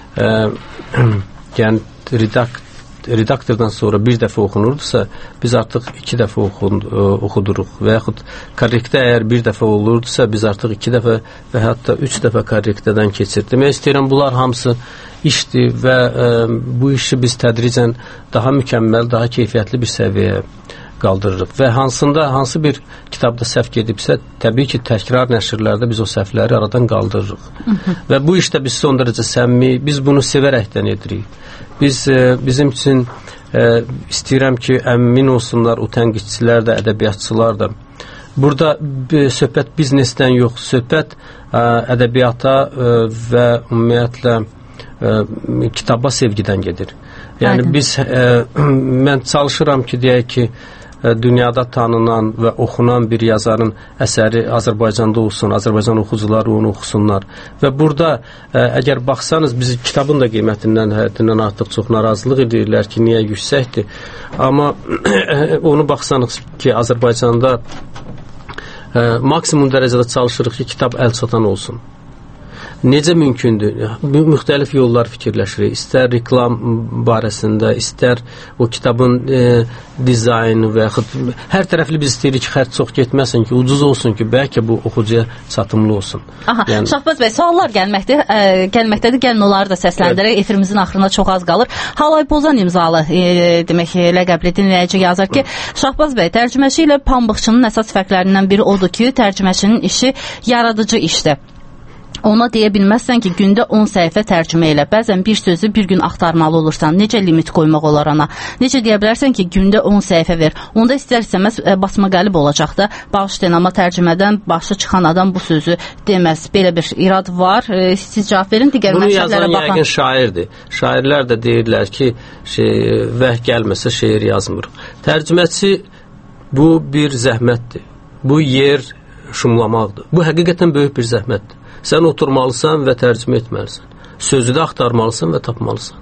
S2: yəni redaktordan sonra bir dəfə oxunurdusa, biz artıq 2 dəfə oxuduruq və yaxud korrektə əgər bir dəfə olurdusa, biz artıq 2 dəfə və hətta 3 dəfə korrektədən keçirdik. Demək istəyirəm, bunlar hamısı işdir və bu işi biz tədricən daha mükəmməl, daha keyfiyyətli bir səviyyəyə qaldırırıq və hansı bir kitabda səhv gedibsə, təbii ki, təkrar nəşrlərdə biz o səhvləri aradan qaldırırıq və bu işdə biz son dərəcə səmimi, biz bunu sevərəkdən edirik. Bizim üçün istəyirəm ki, əmin olsunlar o tənqidçilər də, ədəbiyyatçılar da. Burada söhbət biznesdən yox, söhbət ədəbiyyata və ümumiyyətlə kitaba sevgidən gedir. Yəni mən çalışıram ki, deyək ki, dünyada tanınan və oxunan bir yazarın əsəri Azərbaycanda olsun, Azərbaycan oxucuları onu oxusunlar. Və burada əgər baxsanız, biz kitabın da qiymətindən həddindən artıq çox narazılıq edirlər ki, niyə yüksəkdir. Amma onu baxsanız ki, Azərbaycanda maksimum dərəcədə çalışırıq ki, kitab əlçatan olsun. Necə mümkündür? Müxtəlif yollar fikirləşirik. İstər reklam barəsində, istər o kitabın dizaynı və yaxud hər tərəfli biz istəyirik ki, xərc çox getməsin ki, ucuz olsun ki, bəlkə bu oxucuya çatımlı olsun.
S1: Aha, yəni, Şahbaz bəy, suallar gəlməkdədir. Gəlin onları da səsləndirək. Efirimizin axırına çox az qalır. Halay Pozan imzalı demək ləqəbli dinləyici yazır ki, Şahbaz bəy, tərcüməçi ilə pambıqçının əsas fərqlərindən biri odur ki, tərcüməçinin işi yaradıcı işdir. Ona deyə bilməzsən ki, gündə 10 səhifə tərcümə elə. Bəzən bir sözü bir gün axtarmalı olursan. Necə limit qoymaq olar ona? Necə deyə bilərsən ki, gündə 10 səhifə ver? Onda istər-istəməz basma qəlib olacaq da. Bağışlayın, amma tərcümədən başı çıxan adam bu sözü deməz. Belə bir irad var. Siz cavab verin, digər mənşələrə baxın.
S2: Bunu yazan yəqin şairdir. Şairlər də deyirlər ki, vəh gəlməsə şeir yazmır. Tərcüməçi bu bir zəhmətdir. Bu yer şumlamaqdır. Bu həqiqətən böyük bir zəhmətdir. Sən oturmalısan və tərcümə etməlisən. Sözü də axtarmalısan və tapmalısan.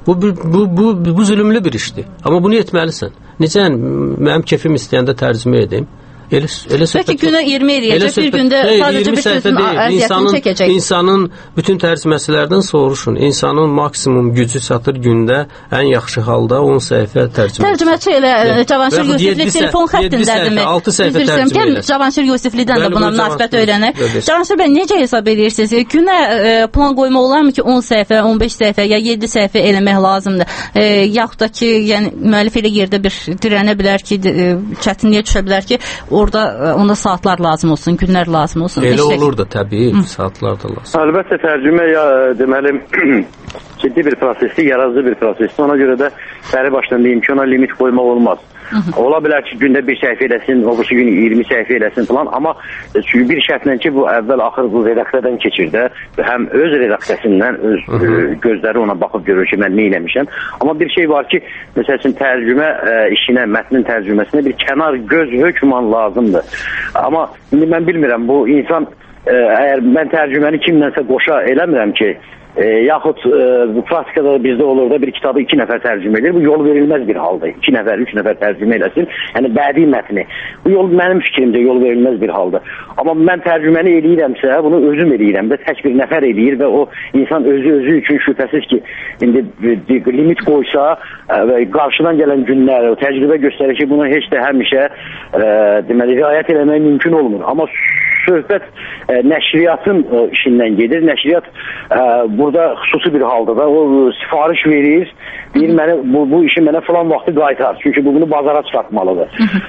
S2: Bu zülümlü bir işdir. Amma bunu etməlisən. Necə mənim kefim istəyəndə tərcümə edeyim?
S1: Bəlkə günə 20 eləyəcək, bir gündə sadəcə bir sözün əziyyətini çəkəcək.
S2: İnsanın bütün tərcüməçilərdən soruşun. İnsanın maksimum gücü çatır gündə ən yaxşı halda 10 səhifə tərcümə.
S1: Tərcüməçi elə Cavanşir Yusifli telefon xəttindədirmi?
S2: 6 səhifə tərcümə elə.
S1: Cavanşir Yusiflidən də buna münasibət öyrənək. Cavanşir bəy, necə hesab edirsiniz? Günə plan qoymaq olarmı ki, 10 səhifə, 15 səhifə ya 7 səhifə eləmək lazımdır? Yaxud da ki, yəni müəllif elə yerdə bir dirənə bilər ki, çətinliyə düşə bilər ki, orada ona saatlar lazım olsun, günlər lazım olsun.
S2: Elə olur da təbii, saatlar da lazım.
S9: Əlbəttə tərcümə deməli ciddi bir prosesdir, yaradıcı bir prosesdir. Ona görə də bəri başdan deyim ki, ona limit qoymaq olmaz. Ola bilər ki, gündə bir səhifə eləsin, o birisi gün 20 səhifə eləsin falan, amma çünki bir şərtlə ki, bu əvvəl-axır bu redaksiyadan keçir də, həm öz redaksiyasından, öz gözləri ona baxıb görür ki, mən nə eləmişəm. Amma bir şey var ki, məsəl üçün tərcümə işinə, mətnin tərcüməsinə bir kənar göz hökman lazımdır. Amma indi mən bilmirəm, bu insan, əgər mən tərcüməni kimlənsə qoşa eləmirəm ki, yaxud bu praktikada bizdə olur da bir kitabı 2 nəfər tərcümə edir. Bu yol verilməz bir haldır. 2 nəfər, 3 nəfər tərcümə eləsin. Yəni bədii mətni. Bu yol mənim fikrimcə yol verilməz bir haldır. Amma mən tərcüməni eləyirəmsə, bunu özüm eləyirəm də, tək bir nəfər eləyir və o insan özü üçün şübhəsiz ki, indi limit qoysa və qarşıdan gələn günlər, o təcrübə göstərir ki, bunu heç də həmişə deməli riayət eləmək mümkün olmur. Amma söhbət nəşriyyatın işindən gedir. Nəşriyyat burada xüsusi bir halda da o sifariş verir, deyir mənə bu işi mənə falan vaxtı qaytar. Çünki bunu bazara çıxartmalıdır.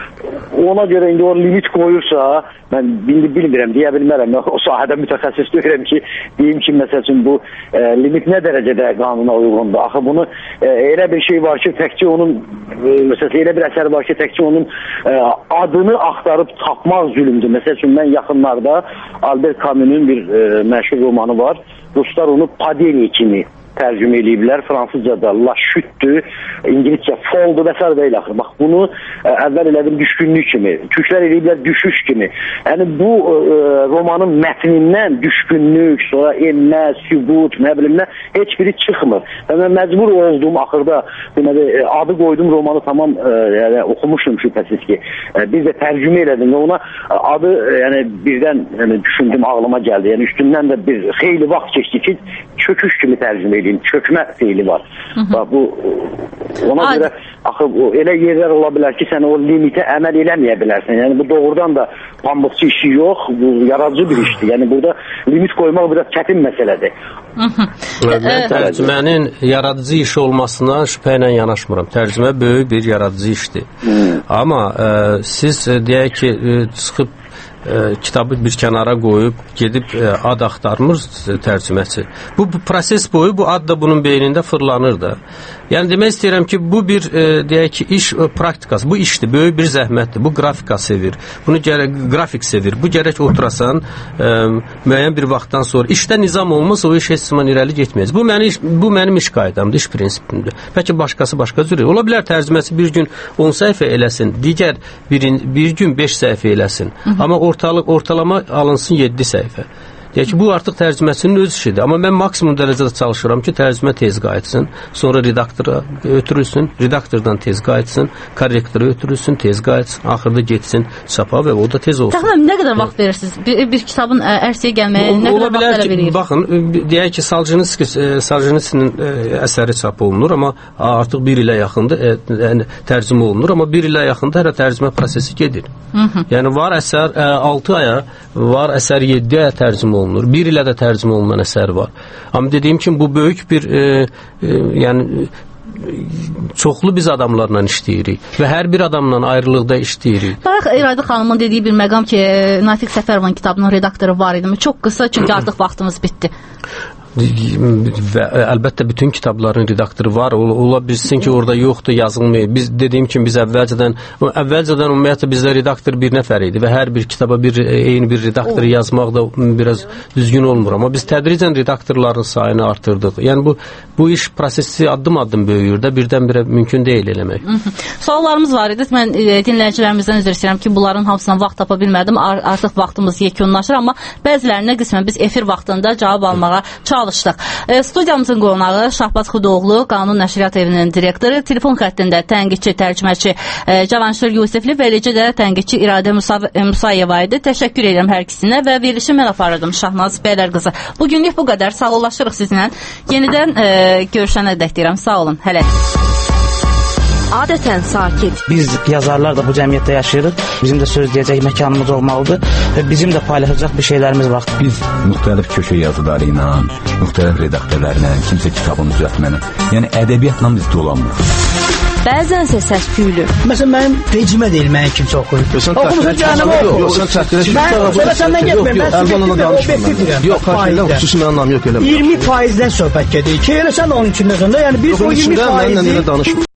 S9: Ona görə indi o limit qoyursa, mən bilmirəm, deyə bilmərəm. O sahədə mütəxəssis deyirəm ki, deyim ki, məsəl üçün bu limit nə dərəcədə qanuna uyğundur? Axı bunu elə bir şey var ki, təkcə onun məsələn elə bir əsər var ki, təkcə onun adını axtarıb tapmaq zülümdür. Məsəl üçün mən yaxınlarda Albert Camus'un bir məşhur romanı var. Ruslar onu Padeni kimi tərcümə eləyiblər. Fransızcada La Chute-dür, İngiliscə Fall-dur və s. və ilə axır. Bax, bunu əvvəl elədim düşkünlük kimi, türklər eləyiblər düşüş kimi. Yəni, bu romanın mətnindən düşkünlük, sonra emmə, sübut, nə bilim nə, heç biri çıxmır. Və mən məcbur oldum, axırda deməli, adı qoydum romanı tamam oxumuşum şübhəsiz ki. Biz də tərcümə elədim və ona adı birdən düşündüm, ağlıma gəldi. Yəni, üstündən də bir xeyli vaxt keçdi ki, çöküş kimi tərcümə edeyim, çökmə feyli var. Bu, ona görə axı, elə yerlər ola bilər ki, sən o limitə əməl eləməyə bilərsən. Yəni, bu doğrudan da pambıqçı işi yox, bu yaradıcı bir işdir. Yəni, burada limit qoymaq biraz çətin məsələdir.
S2: Mən tərcümənin yaradıcı iş olmasına şübhə ilə yanaşmıram. Tərcümə böyük bir yaradıcı işdir. Amma siz deyək ki, çıxıb kitabı bir kənara qoyub gedib ad axtarmır tərcüməçi. Bu proses boyu bu ad da bunun beynində fırlanır da. Yəni demək istəyirəm ki, bu bir deyək ki, iş praktikası, bu işdir, böyük bir zəhmətdir. Bu grafika sevir. Bunu grafik sevir. Bu gərək oturasan müəyyən bir vaxtdan sonra işdə nizam olmasa o iş heç zaman irəli getməyəcək. Bu mənim iş qaydamdır, iş prinsipimdir. Bəlkə başqası başqa cür. Ola bilər tərcüməçi bir gün 10 səhifə eləsin, digər bir gün 5 səhifə eləsin. Amma ortalama alınsın 7 səhifə. Deyək ki, bu artıq tərcüməçinin öz işidir. Amma mən maksimum dərəcədə çalışıram ki, tərcümə tez qayıtsın, sonra redaktora ötürülsün, redaktordan tez qayıtsın, korrektora ötürülsün, tez qayıtsın, axırda getsin çapa və o da tez olsun.
S1: Təxminən nə qədər vaxt verirsiniz? Bir kitabın ərsəyə gəlməyə nə qədər vaxt tələb edir?
S2: Baxın, deyək ki, Soljenitsinin əsəri çap olunur, amma artıq 1 ilə yaxındır, tərcümə olunur, amma 1 ilə yaxında hələ tərcümə prosesi gedir. Yəni, var əsər 6 aya, var əsər 7 aya tərcümə olunur. 1 ilə də tərcümə olunan əsər var. Amma dediyim kimi bu böyük bir yəni çoxlu biz adamlarla işləyirik və hər bir adamla ayrılıqda işləyirik.
S1: Bayaq İradə xanımın dediyi bir məqam ki, Natiq Səfərovun kitabının redaktoru var idi. Çox qısa, çünki artıq vaxtımız bitdi. Və əlbəttə bütün kitabların redaktoru var. Ola bilsin ki, orada yoxdur, yazılmıyor. Biz dediyim kimi biz əvvəlcədən ümumiyyətlə bizdə redaktor bir nəfər idi və hər bir kitaba eyni bir redaktoru yazmaq da biraz düzgün olmur. Amma biz tədricən redaktorların sayını artırdıq. Yəni bu iş prosesi addım-addım böyüyür də, birdən-birə mümkün deyil eləmək. Suallarımız var idi. Mən dinləyicilərimizdən üzr istəyirəm ki, bunların hamısına vaxt tapa bilmədim. Artıq vaxtımız yekunlaşır, amma bəzilərinə qismən biz efir vaxtında cavab almağa çalışdıq. Studiyamızın qonağı Şahbaz Xudoğlu, Qanun Nəşriyyat Evinin direktoru, telefon xəttində tənqidçi, tərcüməçi Cavanşir Yusifli və eləcə də tənqidçi İradə Musayeva idi. Təşəkkür edirəm hər ikisinə və verilişi mən aparırdım Şahnaz Bəylər qızı. Bugünlük bu qədər. Sağollaşırıq sizinlə. Yenidən görüşənə dək deyirəm. Sağ olun. Hələ. Adətən sakit.
S3: Biz yazarlar da bu cəmiyyətdə yaşayırıq. Bizim də söz deyəcək məkanımız olmalıdır və bizim də paylaşacaq bir şeylərimiz var.
S4: Biz müxtəlif köşə yazıları ilə, müxtəlif redaktorlarla, kimsə kitabını düzəltməni, yəni ədəbiyyatla biz dolanmırıq.
S1: Bəzənsə səs küylü.
S3: Məsələn, mənim vecimə deyil, mənim kimsə oxuyur. Oxumusun canımı oxuyur.
S5: Yox, sən çəkdirək.
S3: Mən səndən getməyim. Mən
S5: Əlbanla danışmıram. Yox, xahiş 20%-dən söhbət gedir. Ki, elə sən onun içində, yəni biz o 20%-dən
S3: mənlə danışmırıq.